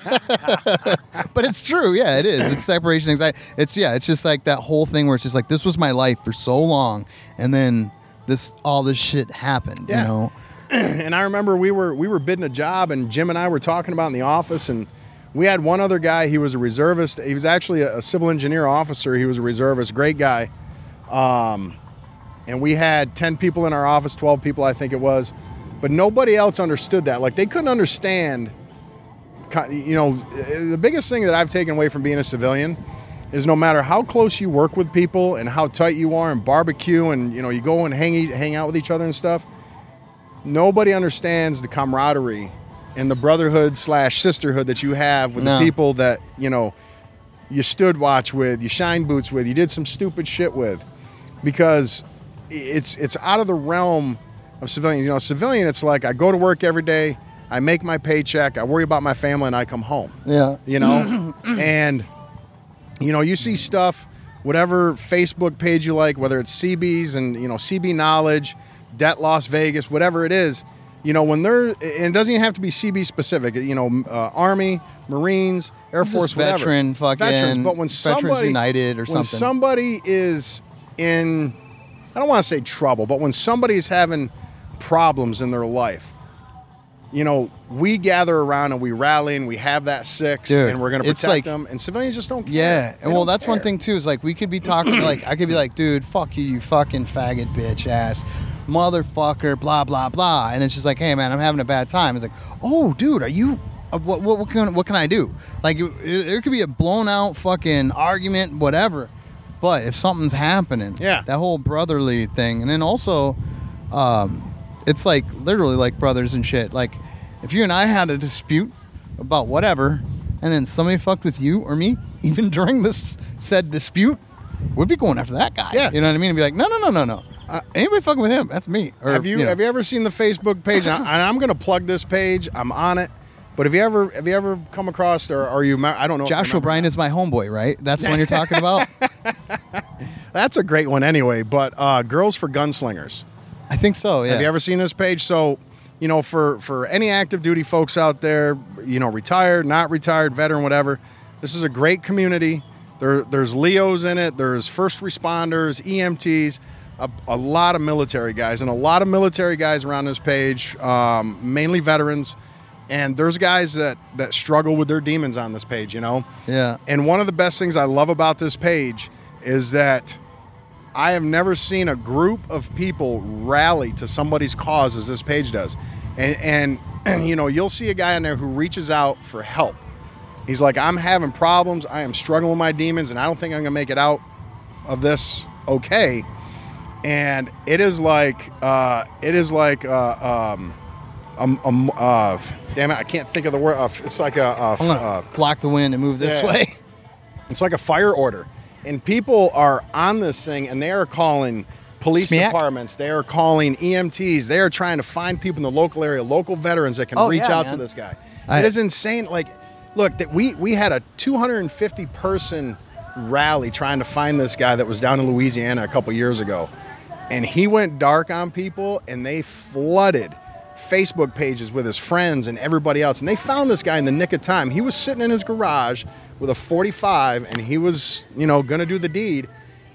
But, but it's true. Yeah, it is. It's separation anxiety. It's yeah. It's just like that whole thing where it's just like, this was my life for so long, and then this all this shit happened. Yeah. You know. And I remember we were we were bidding a job, and Jim and I were talking about in the office, and we had one other guy. He was a reservist. He was actually a, a civil engineer officer. He was a reservist, great guy. Um, and we had ten people in our office, twelve people I think it was, but nobody else understood that. Like they couldn't understand. You know, the biggest thing that I've taken away from being a civilian is no matter how close you work with people and how tight you are and barbecue and, you know, you go and hang hang out with each other and stuff, nobody understands the camaraderie and the brotherhood slash sisterhood that you have with No. the people that, you know, you stood watch with, you shined boots with, you did some stupid shit with, because it's it's out of the realm of civilian. You know, civilian, it's like I go to work every day, I make my paycheck, I worry about my family, and I come home. Yeah. You know, and you know, you see stuff, whatever Facebook page you like, whether it's C B's and, you know, C B Knowledge, Debt Las Vegas, whatever it is, you know, when they're, and it doesn't even have to be C B specific, you know, uh, Army, Marines, Air Just Force, whatever. veteran, fucking Veterans, but when Veterans somebody, United or when something. somebody is in, I don't want to say trouble, but when somebody's having problems in their life, you know, we gather around and we rally and we have that six, Dude, and we're going to it's protect like- them. And civilians just don't care. Yeah, They and well, don't that's one care. thing too. Is like we could be talking, like I could be like, dude, fuck you, you fucking faggot, bitch ass, motherfucker, blah blah blah, and it's just like, hey man, I'm having a bad time. It's like, oh, dude, are you? Uh, what, what what can what can I do? Like, it, it could be a blown out fucking argument, whatever. But if something's happening, Yeah. that whole brotherly thing, and then also, um, it's like literally like brothers and shit. Like, if you and I had a dispute about whatever, and then somebody fucked with you or me, even during this said dispute, we'd be going after that guy. Yeah. You know what I mean? And be like, no, no, no, no, no. Uh, anybody fucking with him, that's me. Or, Have you, know. have you ever seen the Facebook page? And I- I'm going to plug this page. I'm on it. But have you ever have you ever come across or are you? I don't know. Josh O'Brien is my homeboy, right? That's the one you're talking about. That's a great one anyway. But uh, Girls for Gunslingers. I think so. Yeah. Have you ever seen this page? So, you know, for for any active duty folks out there, you know, retired, not retired, veteran, whatever. This is a great community. There, there's Leos in it. There's first responders, E M Ts, a, a lot of military guys, and a lot of military guys around this page, um, mainly veterans. And there's guys that, that struggle with their demons on this page, you know? Yeah. And one of the best things I love about this page is that I have never seen a group of people rally to somebody's cause as this page does. And, and, and you know, you'll see a guy in there who reaches out for help. He's like, I'm having problems. I am struggling with my demons, and I don't think I'm going to make it out of this okay. And it is like, uh, it is like, uh, um, um, um, uh, damn it, I can't think of the word. Uh, it's like a, a I'm gonna uh, block the wind and move this yeah. way. It's like a fire order. And people are on this thing, and they are calling police Smack. departments. They are calling E M Ts. They are trying to find people in the local area, local veterans that can Oh, reach yeah, out man. to this guy. I- it is insane. Like, look, that we we had a two hundred fifty person rally trying to find this guy that was down in Louisiana a couple years ago, and he went dark on people, and they flooded Facebook pages with his friends and everybody else, and they found this guy in the nick of time. He was sitting in his garage with a forty-five, and he was, you know, gonna do the deed.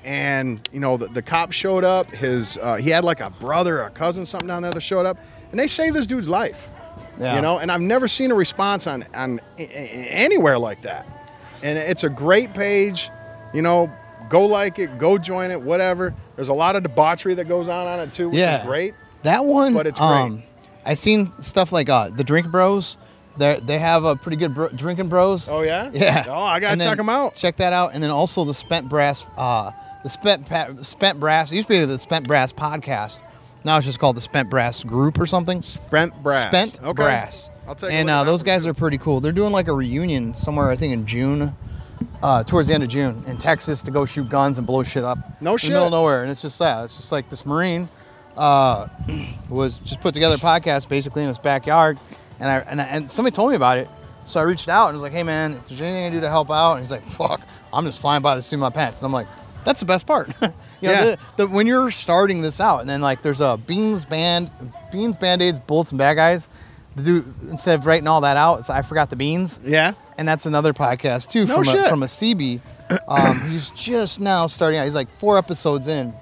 And you know, the, the cops showed up. His uh, he had like a brother, or a cousin, something down there that showed up, and they saved this dude's life. Yeah. You know, and I've never seen a response on on a- a- anywhere like that. And it's a great page. You know, go like it, go join it, whatever. There's a lot of debauchery that goes on on it too, which Yeah. is great. That one, But it's great. Um, I seen stuff like uh, the Drink Bros. They they have a pretty good bro- drinking bros. Oh yeah, Yeah. Oh, I gotta And then check them out. Check that out, and then also the Spent Brass, uh, the Spent pa- Spent Brass. It used to be the Spent Brass podcast. Now it's just called the Spent Brass Group or something. Spent Brass. Spent Okay. Brass. I'll take a and look at uh, that those one, guys too. are pretty cool. They're doing like a reunion somewhere, I think in June, uh, towards the end of June in Texas to go shoot guns and blow shit up. No in shit. the middle of nowhere, and it's just that. It's just like this Marine uh, was just put together a podcast basically in his backyard, and I and, I, and somebody told me about it, so I reached out and was like, "Hey man, if there's anything I can do to help out," and he's like, "Fuck, I'm just flying by the seat of my pants," and I'm like, "That's the best part." you know, Yeah. the, the, when you're starting this out, and then like there's a beans band, beans, band-aids, bullets, and bad guys. The dude, instead of writing all that out, it's I forgot the beans. Yeah. And that's another podcast too No from a, shit. from a C B. Um, he's just now starting out. He's like four episodes in,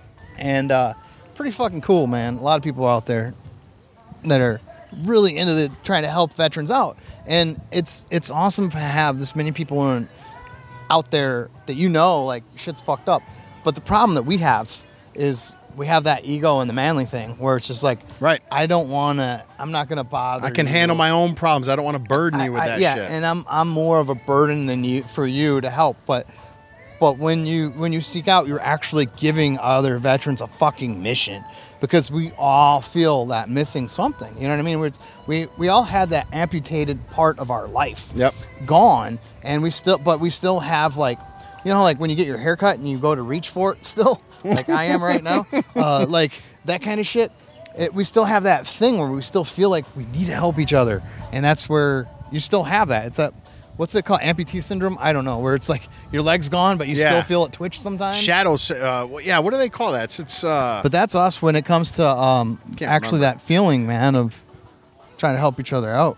and uh, pretty fucking cool, man. A lot of people out there that are really into the trying to help veterans out, and it's it's awesome to have this many people in, out there that you know like shit's fucked up. But the problem that we have is we have that ego and the manly thing where it's just like, Right. I don't want to. I'm not gonna bother. I can you. handle my own problems. I don't want to burden you with I- I- that yeah, shit. and I'm I'm more of a burden than you for you to help, but but when you when you seek out, you're actually giving other veterans a fucking mission because we all feel that missing something. You know what I mean? Where it's, we we all had that amputated part of our life Yep. gone, and we still but we still have like. You know, how, like when you get your hair cut and you go to reach for it still, like I am right now, uh, like that kind of shit. It, we still have that thing where we still feel like we need to help each other, and that's where you still have that. It's that, what's it called, amputee syndrome? I don't know, where it's like your leg's gone, but you Yeah. still feel it twitch sometimes. Shadows. Uh, well, yeah. What do they call that? It's. it's uh, But that's us when it comes to um, Can't actually remember. that feeling, man, of trying to help each other out.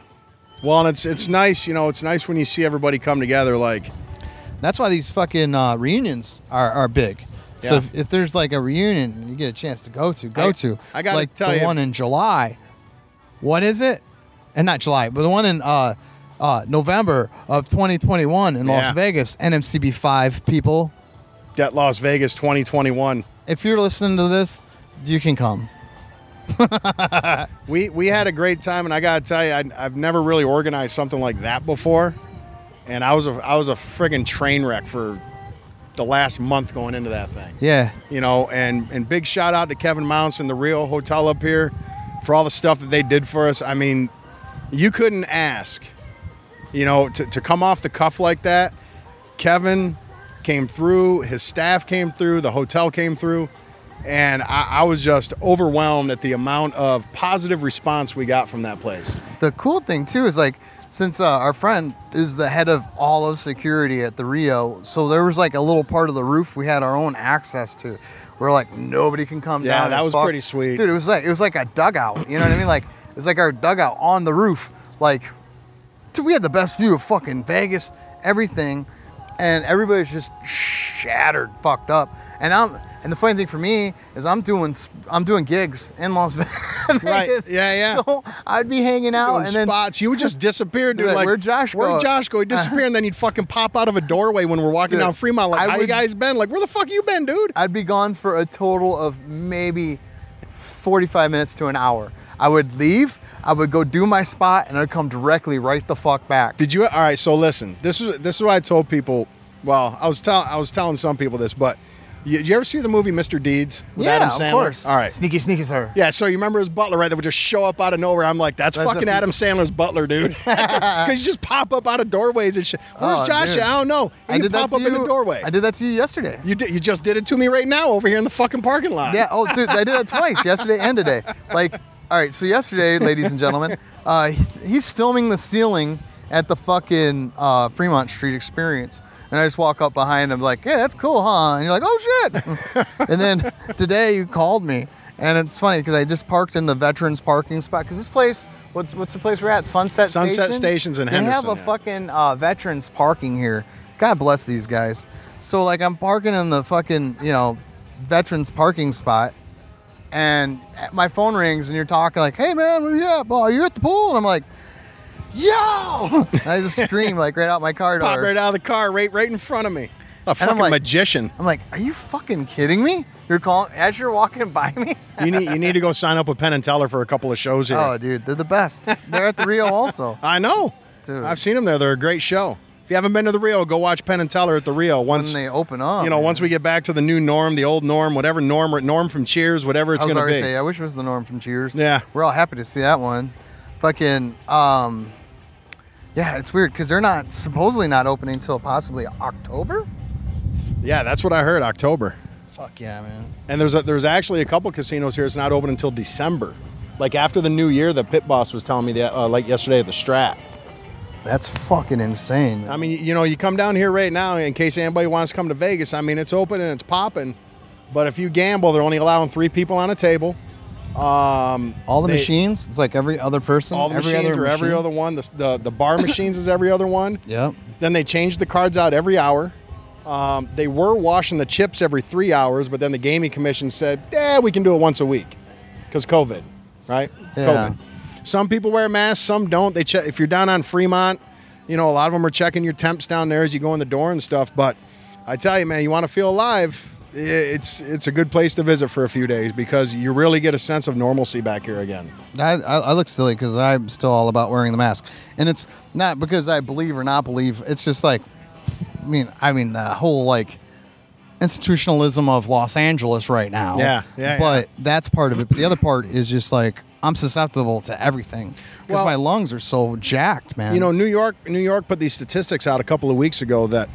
well, and it's it's nice. You know, it's nice when you see everybody come together. Like. That's why these fucking uh, reunions are, are big. So Yeah. if, if there's like a reunion you get a chance to go to, go I- to. I gotta like tell the you- one in July. What is it? And not July, but the one in uh, uh, November of twenty twenty-one in Las Yeah. Vegas, N M C B five people. That Las Vegas twenty twenty-one. If you're listening to this, you can come. We we had a great time, and I gotta tell you, I, I've never really organized something like that before, and I was a I was a friggin' train wreck for the last month going into that thing. Yeah. You know, and and big shout out to Kevin Mounts and the Rio Hotel up here for all the stuff that they did for us. I mean, you couldn't ask, you know, to, to come off the cuff like that. Kevin came through, his staff came through, the hotel came through, And I, I was just overwhelmed at the amount of positive response we got from that place. The cool thing too is like, since uh, our friend is the head of all of security at the Rio, so there was like a little part of the roof we had our own access to. We're like, nobody can come Yeah, down. that and was fuck. pretty sweet. Dude, it was like it was like a dugout. You know what I mean? Like it's like our dugout on the roof. Like, dude, we had the best view of fucking Vegas, everything, and everybody's just shattered, fucked up. And I'm and the funny thing for me is I'm doing I'm doing gigs in Las Vegas. Right. Yeah, yeah. So I'd be hanging out Doing and then spots. You would just disappear, dude. Like, Like, where'd Josh go? Where'd Josh go? He'd disappear, and then he'd fucking pop out of a doorway when we're walking Dude, down Fremont. Like, I how you would- guys been? Like, where the fuck you been, dude? I'd be gone for a total of maybe forty-five minutes to an hour. I would leave, I would go do my spot, and I'd come directly right the fuck back. Did you? All right. So listen, this is this is what I told people. Well, I was telling I was telling some people this, but you, did you ever see the movie Mister Deeds with yeah, Adam Sandler? of course. All right. Sneaky, sneaky, sir. Yeah, so you remember his butler, right? That would just show up out of nowhere. I'm like, that's, That's fucking a- Adam Sandler's butler, dude. Because you just pop up out of doorways and shit. Where's Oh, Josh? dude. I don't know. I He did pop that up to in you. the doorway. I did that to you yesterday. You did. You just did it to me right now over here in the fucking parking lot. Yeah. Oh, dude, I did that twice, yesterday and today. Like, all right. So yesterday, ladies and gentlemen, uh, he- he's filming the ceiling at the fucking uh, Fremont Street Experience, and I just walk up behind him like, "Hey, that's cool, huh?" And you're like, "Oh shit!" And then today you called me, and it's funny because I just parked in the veterans parking spot because this place. What's what's the place we're at? Sunset Sunset Station? Station's in They have Henderson, a yeah. fucking uh, veterans parking here. God bless these guys. So like I'm parking in the fucking you know veterans parking spot, and my phone rings and you're talking like, "Hey man, where you at? Well, are you at the pool?" And I'm like, "Yo!" And I just scream like right out my car door. Pop right out of the car, right, right in front of me. A I'm fucking like- magician. I'm like, "Are you fucking kidding me? You're calling as you're walking by me?" You need, you need to go sign up with Penn and Teller for a couple of shows here. Oh, dude, they're the best. They're at the Rio also. I know. Dude. I've seen them there. They're a great show. If you haven't been to the Rio, go watch Penn and Teller at the Rio. Once When they open up, you know, man. once we get back to the new norm, the old norm, whatever norm, or norm from Cheers, whatever it's I was going to already be. say, I wish it was the norm from Cheers. Yeah. We're all happy to see that one. Fucking, um, yeah, it's weird because they're not supposedly not opening until possibly October. Yeah, that's what I heard. October. Fuck yeah, man. And there's a, there's actually a couple casinos here. It's not open until December, like after the new year. The pit boss was telling me that, uh, like yesterday at the Strat. That's fucking insane. Man. I mean, you know, you come down here right now in case anybody wants to come to Vegas. I mean, it's open and it's popping, but if you gamble, they're only allowing three people on a table. Um, all the they- machines, it's like every other person. all the every machines other are every machine. other one. The, the the bar machines is every other one. Yep. Then they changed the cards out every hour. Um, they were washing the chips every three hours, but then the gaming commission said, "Yeah, we can do it once a week," because COVID, right? Yeah. COVID. Some people wear masks, some don't. They check if you're down on Fremont. You know, a lot of them are checking your temps down there as you go in the door and stuff. But I tell you, man, you want to feel alive. It's it's a good place to visit for a few days because you really get a sense of normalcy back here again. I, I, I look silly because I'm still all about wearing the mask, and it's not because I believe or not believe. It's just like, I mean, I mean the whole like institutionalism of Los Angeles right now. Yeah, yeah, But that's part of it. But the other part is just like I'm susceptible to everything because Well- my lungs are so jacked, man. You know, New York, New York put these statistics out a couple of weeks ago that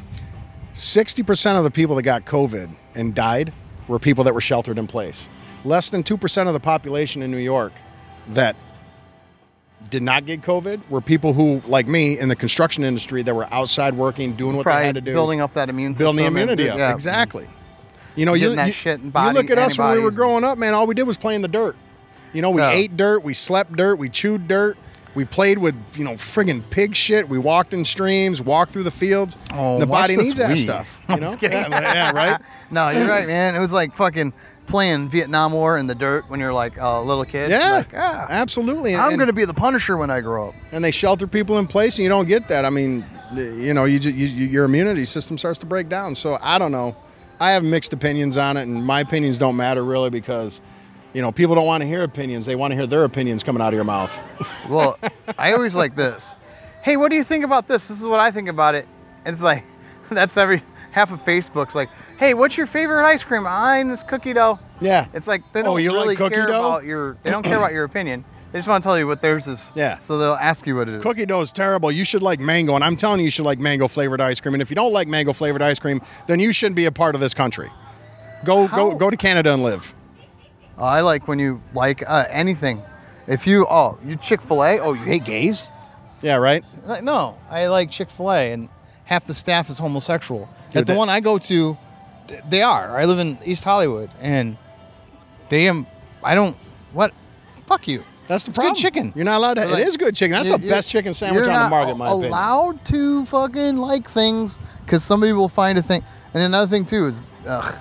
sixty percent of the people that got COVID and died were people that were sheltered in place. Less than two percent of the population in New York that did not get COVID were people who, like me, in the construction industry that were outside working, doing what Probably they had to do. building up that immune system. building the and- immunity up. yeah. Exactly. You know, you, Getting that you, shit in you body- look at us when we were antibodies. growing up, man, all we did was play in the dirt. You know, we Yeah. ate dirt, we slept dirt, we chewed dirt, we played with, you know, friggin' pig shit, we walked in streams, walked through the fields. Oh, the watch body this needs that weed. stuff. You I'm know? just kidding. Yeah, yeah, right? No, you're right, man. It was like fucking playing Vietnam War in the dirt when you're like a little kid. Yeah, Like, ah, absolutely. I'm and, going to be the Punisher when I grow up. and they shelter people in place, and you don't get that. I mean, you know, you, ju- you, you your immunity system starts to break down. So I don't know. I have mixed opinions on it, and my opinions don't matter really because, you know, people don't want to hear opinions. They want to hear their opinions coming out of your mouth. Well, I always like this. Hey, what do you think about this? This is what I think about it. And it's like, that's every half of Facebook's like, hey, what's your favorite ice cream? Mine is cookie dough. Yeah. It's like they Oh, don't you like really cookie care dough? about your. They don't care about your opinion. They just want to tell you what theirs is. Yeah. So they'll ask you what it is. Cookie dough is terrible. You should like mango, and I'm telling you, you should like mango flavored ice cream. And if you don't like mango flavored ice cream, then you shouldn't be a part of this country. Go How- go go to Canada and live. Uh, I like when you like uh, anything. If you oh you Chick-fil-A, oh you hate gays? Yeah, right. Like, no, I like Chick-fil-A, and half the staff is homosexual. Dude, At the that- one I go to, th- they are. I live in East Hollywood, and they am. I don't. What? Fuck you. That's the It's problem. good chicken. You're not allowed to. Like, it is good chicken. That's you- the you- best chicken sandwich you're on the not market, in my opinion. allowed to fucking like things because somebody will find a thing. And another thing too is, ugh.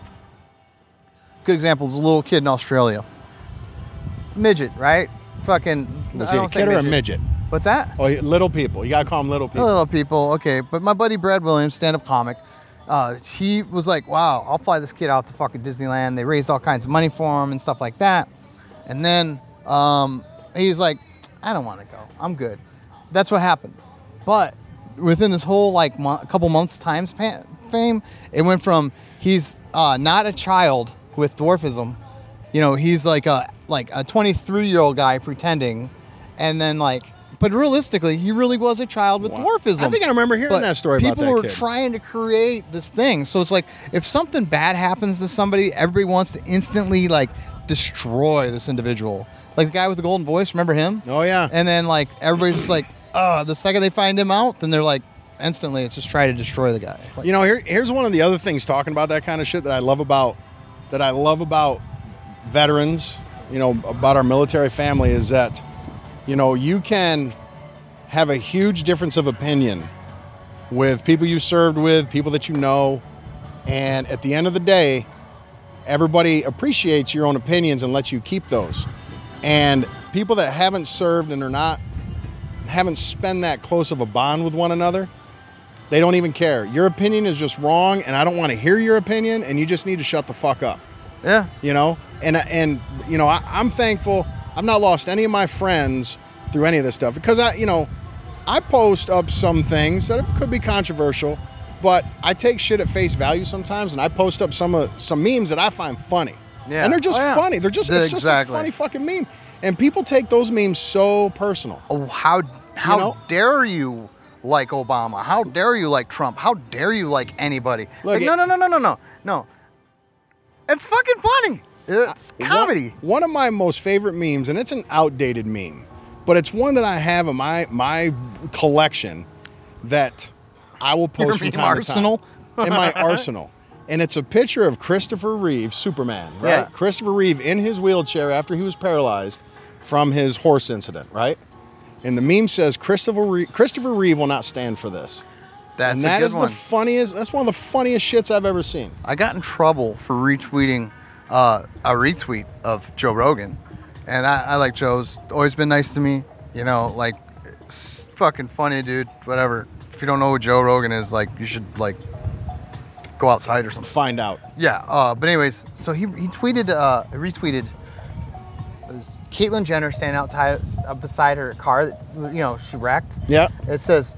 Good example is a little kid in Australia. Midget, right? Fucking. Was I he a don't say kid or a midget? What's that? Oh, little people. You gotta call them little people. Little people, okay. But my buddy Brad Williams, stand-up comic, uh, he was like, wow, I'll fly this kid out to fucking Disneyland. They raised all kinds of money for him and stuff like that. And then um, he's like, I don't want to go. I'm good. That's what happened. But within this whole like mo- couple months time span, fame, it went from he's uh, not a child with dwarfism. You know, he's like a like a twenty-three-year-old guy pretending, and then like, but realistically, he really was a child with Wow. dwarfism. I think I remember hearing But that story about people that were kid. trying to create this thing. So it's like if something bad happens to somebody, everybody wants to instantly like destroy this individual. Like the guy with the golden voice, remember him? Oh yeah. And then like everybody's just like, oh, the second they find him out, then they're like, instantly, it's just try to destroy the guy. It's like, You know, here, here's one of the other things talking about that kind of shit that I love about that I love about veterans, you know, about our military family is that, you know, you can have a huge difference of opinion with people you served with, people that you know, and at the end of the day, everybody appreciates your own opinions and lets you keep those. And people that haven't served and are not haven't spent that close of a bond with one another, they don't even care. Your opinion is just wrong, and I don't want to hear your opinion, and you just need to shut the fuck up. yeah. You know? And, and you know, I, I'm thankful. I've not lost any of my friends through any of this stuff because, I, you know, I post up some things that could be controversial, but I take shit at face value sometimes, and I post up some of some memes that I find funny. Yeah. And they're just Oh, yeah. funny. They're just, it's just a Exactly. funny fucking meme. And people take those memes so personal. Oh, how how know? dare you like Obama? How dare you like Trump? How dare you like anybody? Look, like, it- no, no, no, no, no, no, no. It's fucking funny. It's comedy. One, one of my most favorite memes, and it's an outdated meme, but it's one that I have in my my collection that I will post from meme time arsenal? to time. In my arsenal. And it's a picture of Christopher Reeve, Superman, right? Yeah. Christopher Reeve in his wheelchair after he was paralyzed from his horse incident, right? And the meme says, Christopher Reeve, Christopher Reeve will not stand for this. That's and a that good is one. the funniest, that's one of the funniest shits I've ever seen. I got in trouble for retweeting uh, a retweet of Joe Rogan, and I, I like Joe's always been nice to me. You know, like it's fucking funny, dude. Whatever. If you don't know who Joe Rogan is, like you should like go outside or something. Find out. Yeah. Uh, but anyways, so he he tweeted, uh, retweeted. It was Caitlyn Jenner standing outside uh, beside her car that you know she wrecked. Yeah. It says,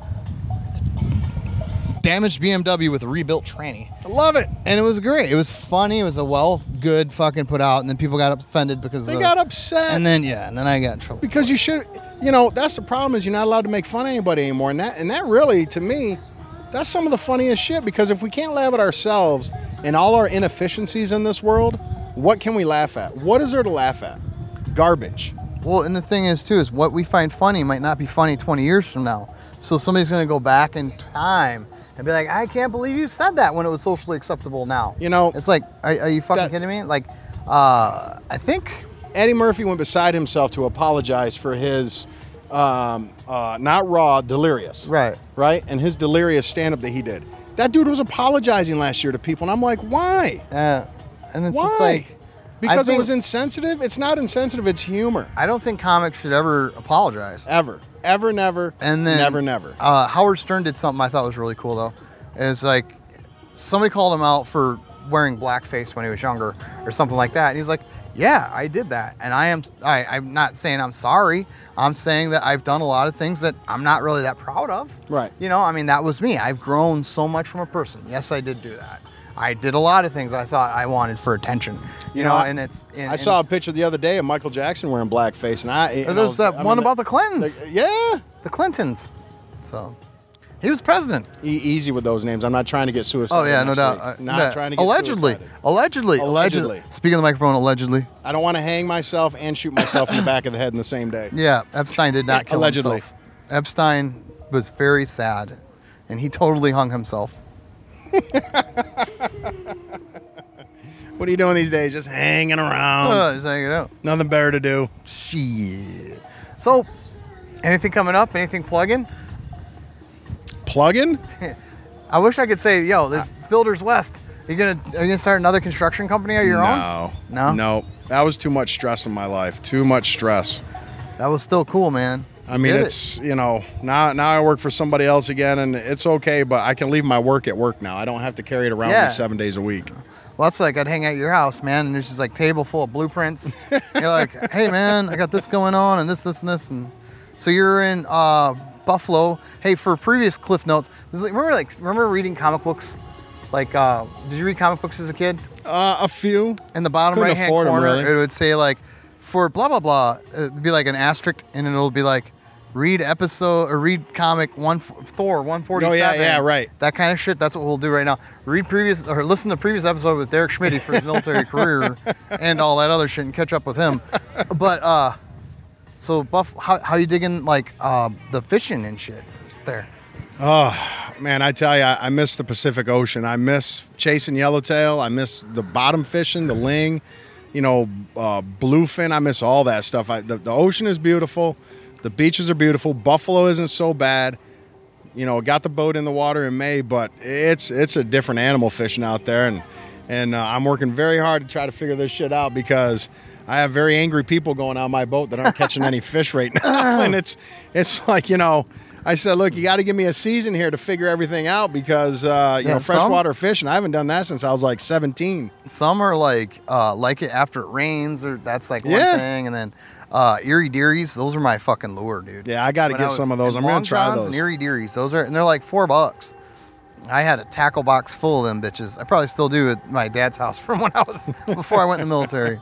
"Damaged B M W with a rebuilt tranny." I love it. And it was great. It was funny. It was a well, good fucking put out. And then people got offended because They the, got upset. And then yeah, and then I got in trouble Because you should, you know, that's the problem is you're not allowed to make fun of anybody anymore. And that, and that really, to me, that's some of the funniest shit. Because if we can't laugh at ourselves and all our inefficiencies in this world, what can we laugh at? What is there to laugh at? Garbage. Well, and the thing is too is what we find funny might not be funny twenty years from now. So somebody's gonna go back in time and be like, I can't believe you said that when it was socially acceptable now. You know, It's like, are, are you fucking That- kidding me? Like, uh, I think Eddie Murphy went beside himself to apologize for his, um, uh, not raw, delirious. right. Right? And his delirious stand up that he did. That dude was apologizing last year to people. And I'm like, why? Uh, and it's Why? just like Because think- it was insensitive? It's not insensitive, it's humor. I don't think comics should ever apologize. Ever. Ever, never. And then never, never. Uh, Howard Stern did something I thought was really cool though. Is like somebody called him out for wearing blackface when he was younger or something like that, and he's like, "Yeah, I did that, and I am. I, I'm not saying I'm sorry. I'm saying that I've done a lot of things that I'm not really that proud of. Right. You know, I mean, that was me. I've grown so much from a person. Yes, I did do that. I did a lot of things I thought I wanted for attention. You, You know, know, I- and it's. And, I saw a and picture the other day of Michael Jackson wearing blackface, and I. You it's- there's know, that I one mean, about the Clintons. the- yeah. The Clintons. So, He was president. E- easy with those names. I'm not trying to get suicided. Oh yeah, no next doubt. week. Uh, Not yeah. trying to get allegedly. suicided. allegedly, Allegedly. allegedly. Speaking of the microphone, allegedly. I don't want to hang myself and shoot myself in the back of the head in the same day. Yeah, Epstein did not kill Allegedly. himself. Epstein was very sad, and he totally hung himself. What are you doing these days? Just hanging around. Uh, just hanging out. Nothing better to do. Shit. So, anything coming up? Anything plugging? Plugging? I wish I could say, yo, this Builders West. Are you gonna are you gonna start another construction company of your own? No. No? No. That was too much stress in my life. Too much stress. That was still cool, man. I mean, Did it. it's, you know, now now I work for somebody else again, and it's okay, but I can leave my work at work now. I don't have to carry it around Yeah. with me seven days a week. Well, that's like I'd hang at your house, man, and there's just like table full of blueprints. You're like, hey, man, I got this going on, and this, this, and this, and so you're in uh, Buffalo. Hey, for previous Cliff Notes, this is like, remember like remember reading comic books? Like, uh, did you read comic books as a kid? Uh, a few. In the bottom Couldn't right hand afford 'em, corner, really. it would say like, for blah blah blah. It'd be like an asterisk, and it'll be like, read episode or read comic one Thor one forty-seven. Oh, yeah, yeah, right. That kind of shit. That's what we'll do right now. Read previous or listen to previous episode with Derek Schmidt for his military career and all that other shit and catch up with him. But uh, so Buff, how how you digging like uh the fishing and shit there? Oh, man, I tell you, I, I miss the Pacific Ocean. I miss chasing yellowtail. I miss the bottom fishing, the ling, you know, uh, bluefin. I miss all that stuff. I, the, the ocean is beautiful. The beaches are beautiful. Buffalo isn't so bad. You know, got the boat in the water in May, but it's it's a different animal fishing out there. And, and uh, I'm working very hard to try to figure this shit out because I have very angry people going on my boat that aren't catching any fish right now. And it's it's like, you know, I said, look, you got to give me a season here to figure everything out because, uh, you Yeah, know, some- freshwater fishing, I haven't done that since I was like seventeen. Some are like uh like it after it rains, or that's like one Yeah. thing, and then uh Erie Dearies, those are my fucking lure, dude. Yeah, I got to When I get was some of those. in I'm going Long to try Johns those. And Erie Dearies, those are, and they're like four bucks. I had a tackle box full of them bitches. I probably still do at my dad's house from when I was before I went in the military.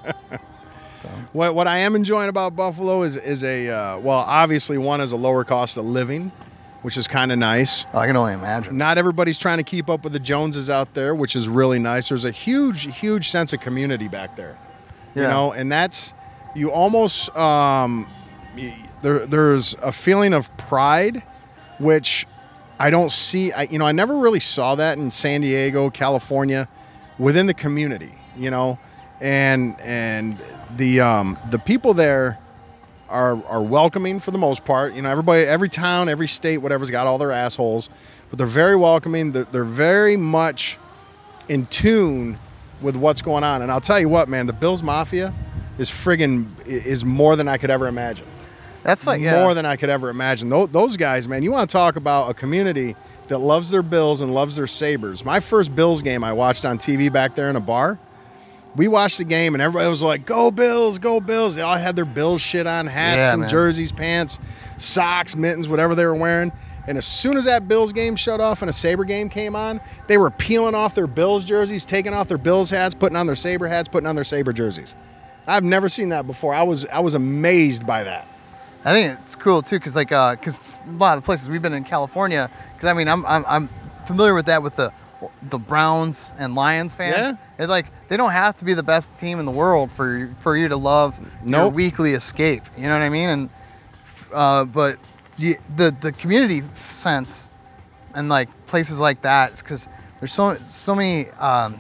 What what I am enjoying about Buffalo is is a uh, well, obviously one is a lower cost of living, which is kind of nice. I can only imagine. Not everybody's trying to keep up with the Joneses out there, which is really nice. There's a huge huge sense of community back there, you Yeah. know, and that's you almost um, y- there there's a feeling of pride, which I don't see. I, you know, I never really saw that in San Diego, California, within the community. You know, and and the um, the people there are are welcoming for the most part. You know, everybody, every town, every state, whatever's got all their assholes, but they're very welcoming. They're, they're very much in tune with what's going on. And I'll tell you what, man, the Bills Mafia is friggin' is more than I could ever imagine. That's like yeah. More than I could ever imagine. Those, those guys, man, you want to talk about a community that loves their Bills and loves their Sabres. My first Bills game I watched on T V back there in a bar. We watched the game and everybody was like, go Bills, go Bills. They all had their Bills shit on, hats Yeah, and man. jerseys, pants, socks, mittens, whatever they were wearing. And as soon as that Bills game shut off and a Sabre game came on, they were peeling off their Bills jerseys, taking off their Bills hats, putting on their Sabre hats, putting on their Sabre jerseys. I've never seen that before. I was I was amazed by that. I think it's cool too, cause like, uh, cause a lot of the places we've been in California, cause I mean, I'm I'm, I'm familiar with that with the the Browns and Lions fans. Yeah. It's like they don't have to be the best team in the world for you, for you to love your Nope. weekly escape. You know what I mean? And uh, but you, the the community sense and like places like that, because there's so so many um,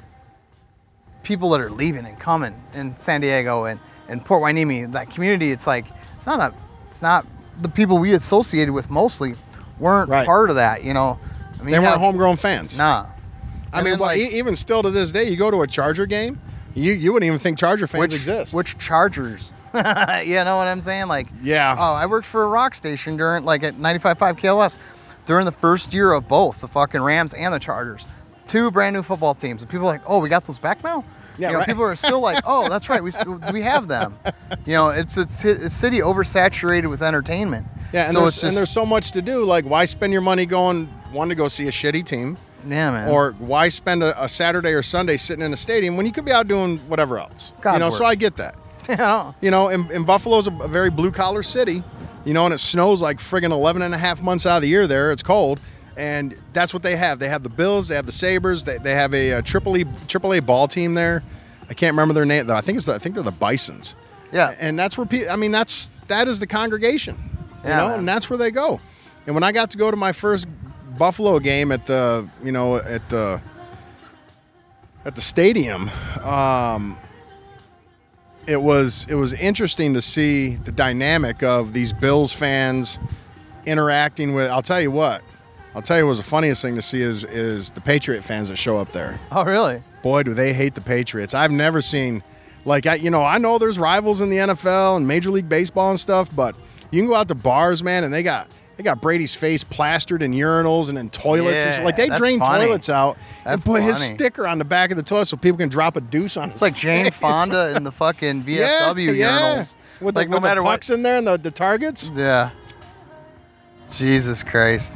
people that are leaving and coming in San Diego and, and Port Hueneme. That community, it's like it's not a it's not the people we associated with mostly weren't Right. part of that. You know, I mean, They weren't hell, homegrown fans. Nah. I And mean, then, but like, e- even still to this day, you go to a Charger game, you you wouldn't even think Charger fans which exist. which Chargers? You know what I'm saying? Like, Yeah. Oh, I worked for a rock station during like at ninety-five point five K L S during the first year of both the fucking Rams and the Chargers. Two brand new football teams, and people are like, oh, we got those back now. Yeah, you know, right. people are still like, oh, that's right, we st- we have them. You know, it's it's a city oversaturated with entertainment. Yeah, and, so there's, it's and just, there's so much to do. Like, why spend your money going, one, to go see a shitty team, yeah, man. or why spend a, a Saturday or Sunday sitting in a stadium when you could be out doing whatever else? God's you know, work. so I get that. you know, You know, and, and Buffalo's a, a very blue-collar city, You know, and it snows like friggin' eleven and a half months out of the year there. It's cold. And that's what they have. They have the Bills. They have the Sabres. They, they have a, a triple E, triple A ball team there. I can't remember their name. Though. I think it's the, I think they're the Bisons. Yeah. And that's where people, I mean, that's, that is the congregation. You Yeah, know, man. and that's where they go. And when I got to go to my first Buffalo game at the, you know, at the, at the stadium, um, it was it was interesting to see the dynamic of these Bills fans interacting with. I'll tell you what. I'll tell you what was the funniest thing to see is is the Patriot fans that show up there. Oh, really? Boy, do they hate the Patriots. I've never seen, like, I, you know, I know there's rivals in the N F L and Major League Baseball and stuff, but you can go out to bars, man, and they got they got Brady's face plastered in urinals and in toilets. and shit. Yeah, Like, they that's drain funny. toilets out and That's put his funny. sticker on the back of the toilet so people can drop a deuce on his It's like Jane face. Fonda in the fucking V F W urinals. With like the, no with matter the what. pucks in there and the, the targets. Yeah. Jesus Christ.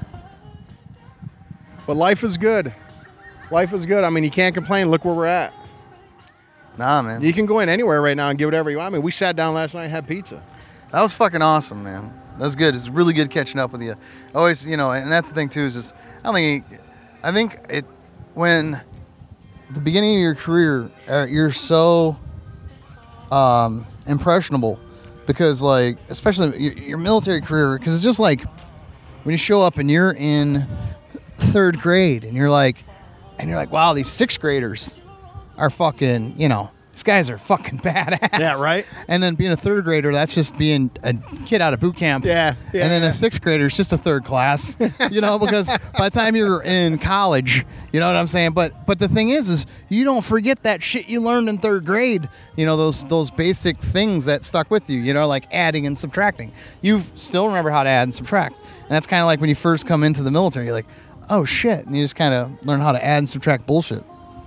But life is good. Life is good. I mean, you can't complain. Look where we're at. Nah, man. You can go in anywhere right now and get whatever you want. I mean, we sat down last night and had pizza. That was fucking awesome, man. That's good. It's really good catching up with you. Always, you know, and that's the thing too. Is just I don't think I think it when the beginning of your career, uh, you're so um, impressionable because, like, especially your, your military career, because it's just like when you show up and you're in third grade and you're like, and you're like, wow, these sixth graders are fucking, you know. These guys are fucking badass. Yeah, right? And then being a third grader, that's just being a kid out of boot camp. Yeah, yeah, And then yeah. a sixth grader is just a third class, you know, because by the time you're in college, you know what I'm saying? But but the thing is, is you don't forget that shit you learned in third grade, you know, those those basic things that stuck with you, you know, like adding and subtracting. You still remember how to add and subtract. And that's kind of like when you first come into the military, you're like, oh shit. And you just kind of learn how to add and subtract bullshit.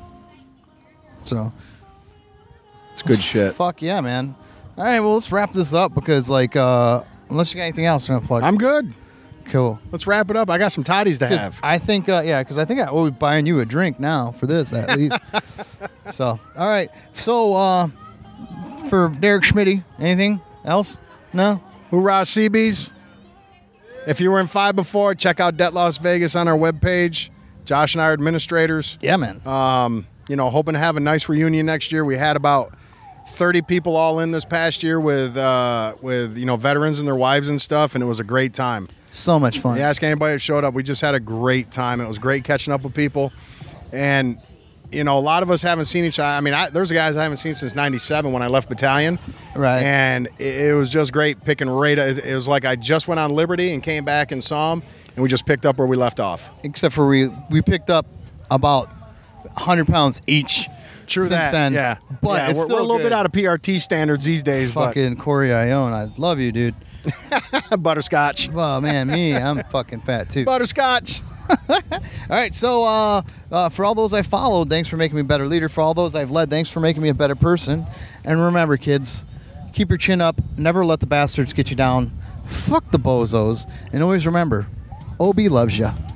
So... It's good shit. Fuck yeah, man. All right, well, let's wrap this up because, like, uh, unless you got anything else you want to plug. I'm good. cool. Let's wrap it up. I got some toddies to 'Cause have. I think, uh, yeah, because I think I owe buying you a drink now for this at least. So, all right. So, uh, for Derek Schmitty, anything else? No? Hoorah, C Bs. If you were in five before, check out Det Las Vegas on our webpage. Josh and I are administrators. Yeah, man. Um, you know, hoping to have a nice reunion next year. We had about thirty people all in this past year with, uh, with you know, veterans and their wives and stuff, and it was a great time. So much fun. You ask anybody that showed up, we just had a great time. It was great catching up with people. And, you know, a lot of us haven't seen each other. I mean, I, there's guys I haven't seen since ninety-seven when I left battalion. Right. And it, it was just great picking right. It was like I just went on Liberty and came back and saw them, and we just picked up where we left off. Except for we we picked up about one hundred pounds each. True since that. then. Yeah. But yeah, it's we're, still we're a little good. bit out of P R T standards these days. Fucking Corey Ione. I love you, dude. But butterscotch. Oh, man, me, I'm fucking fat, too. Butterscotch. All right, so uh, uh, for all those I followed, thanks for making me a better leader. For all those I've led, thanks for making me a better person. And remember, kids, keep your chin up. Never let the bastards get you down. Fuck the bozos. And always remember, O B loves you.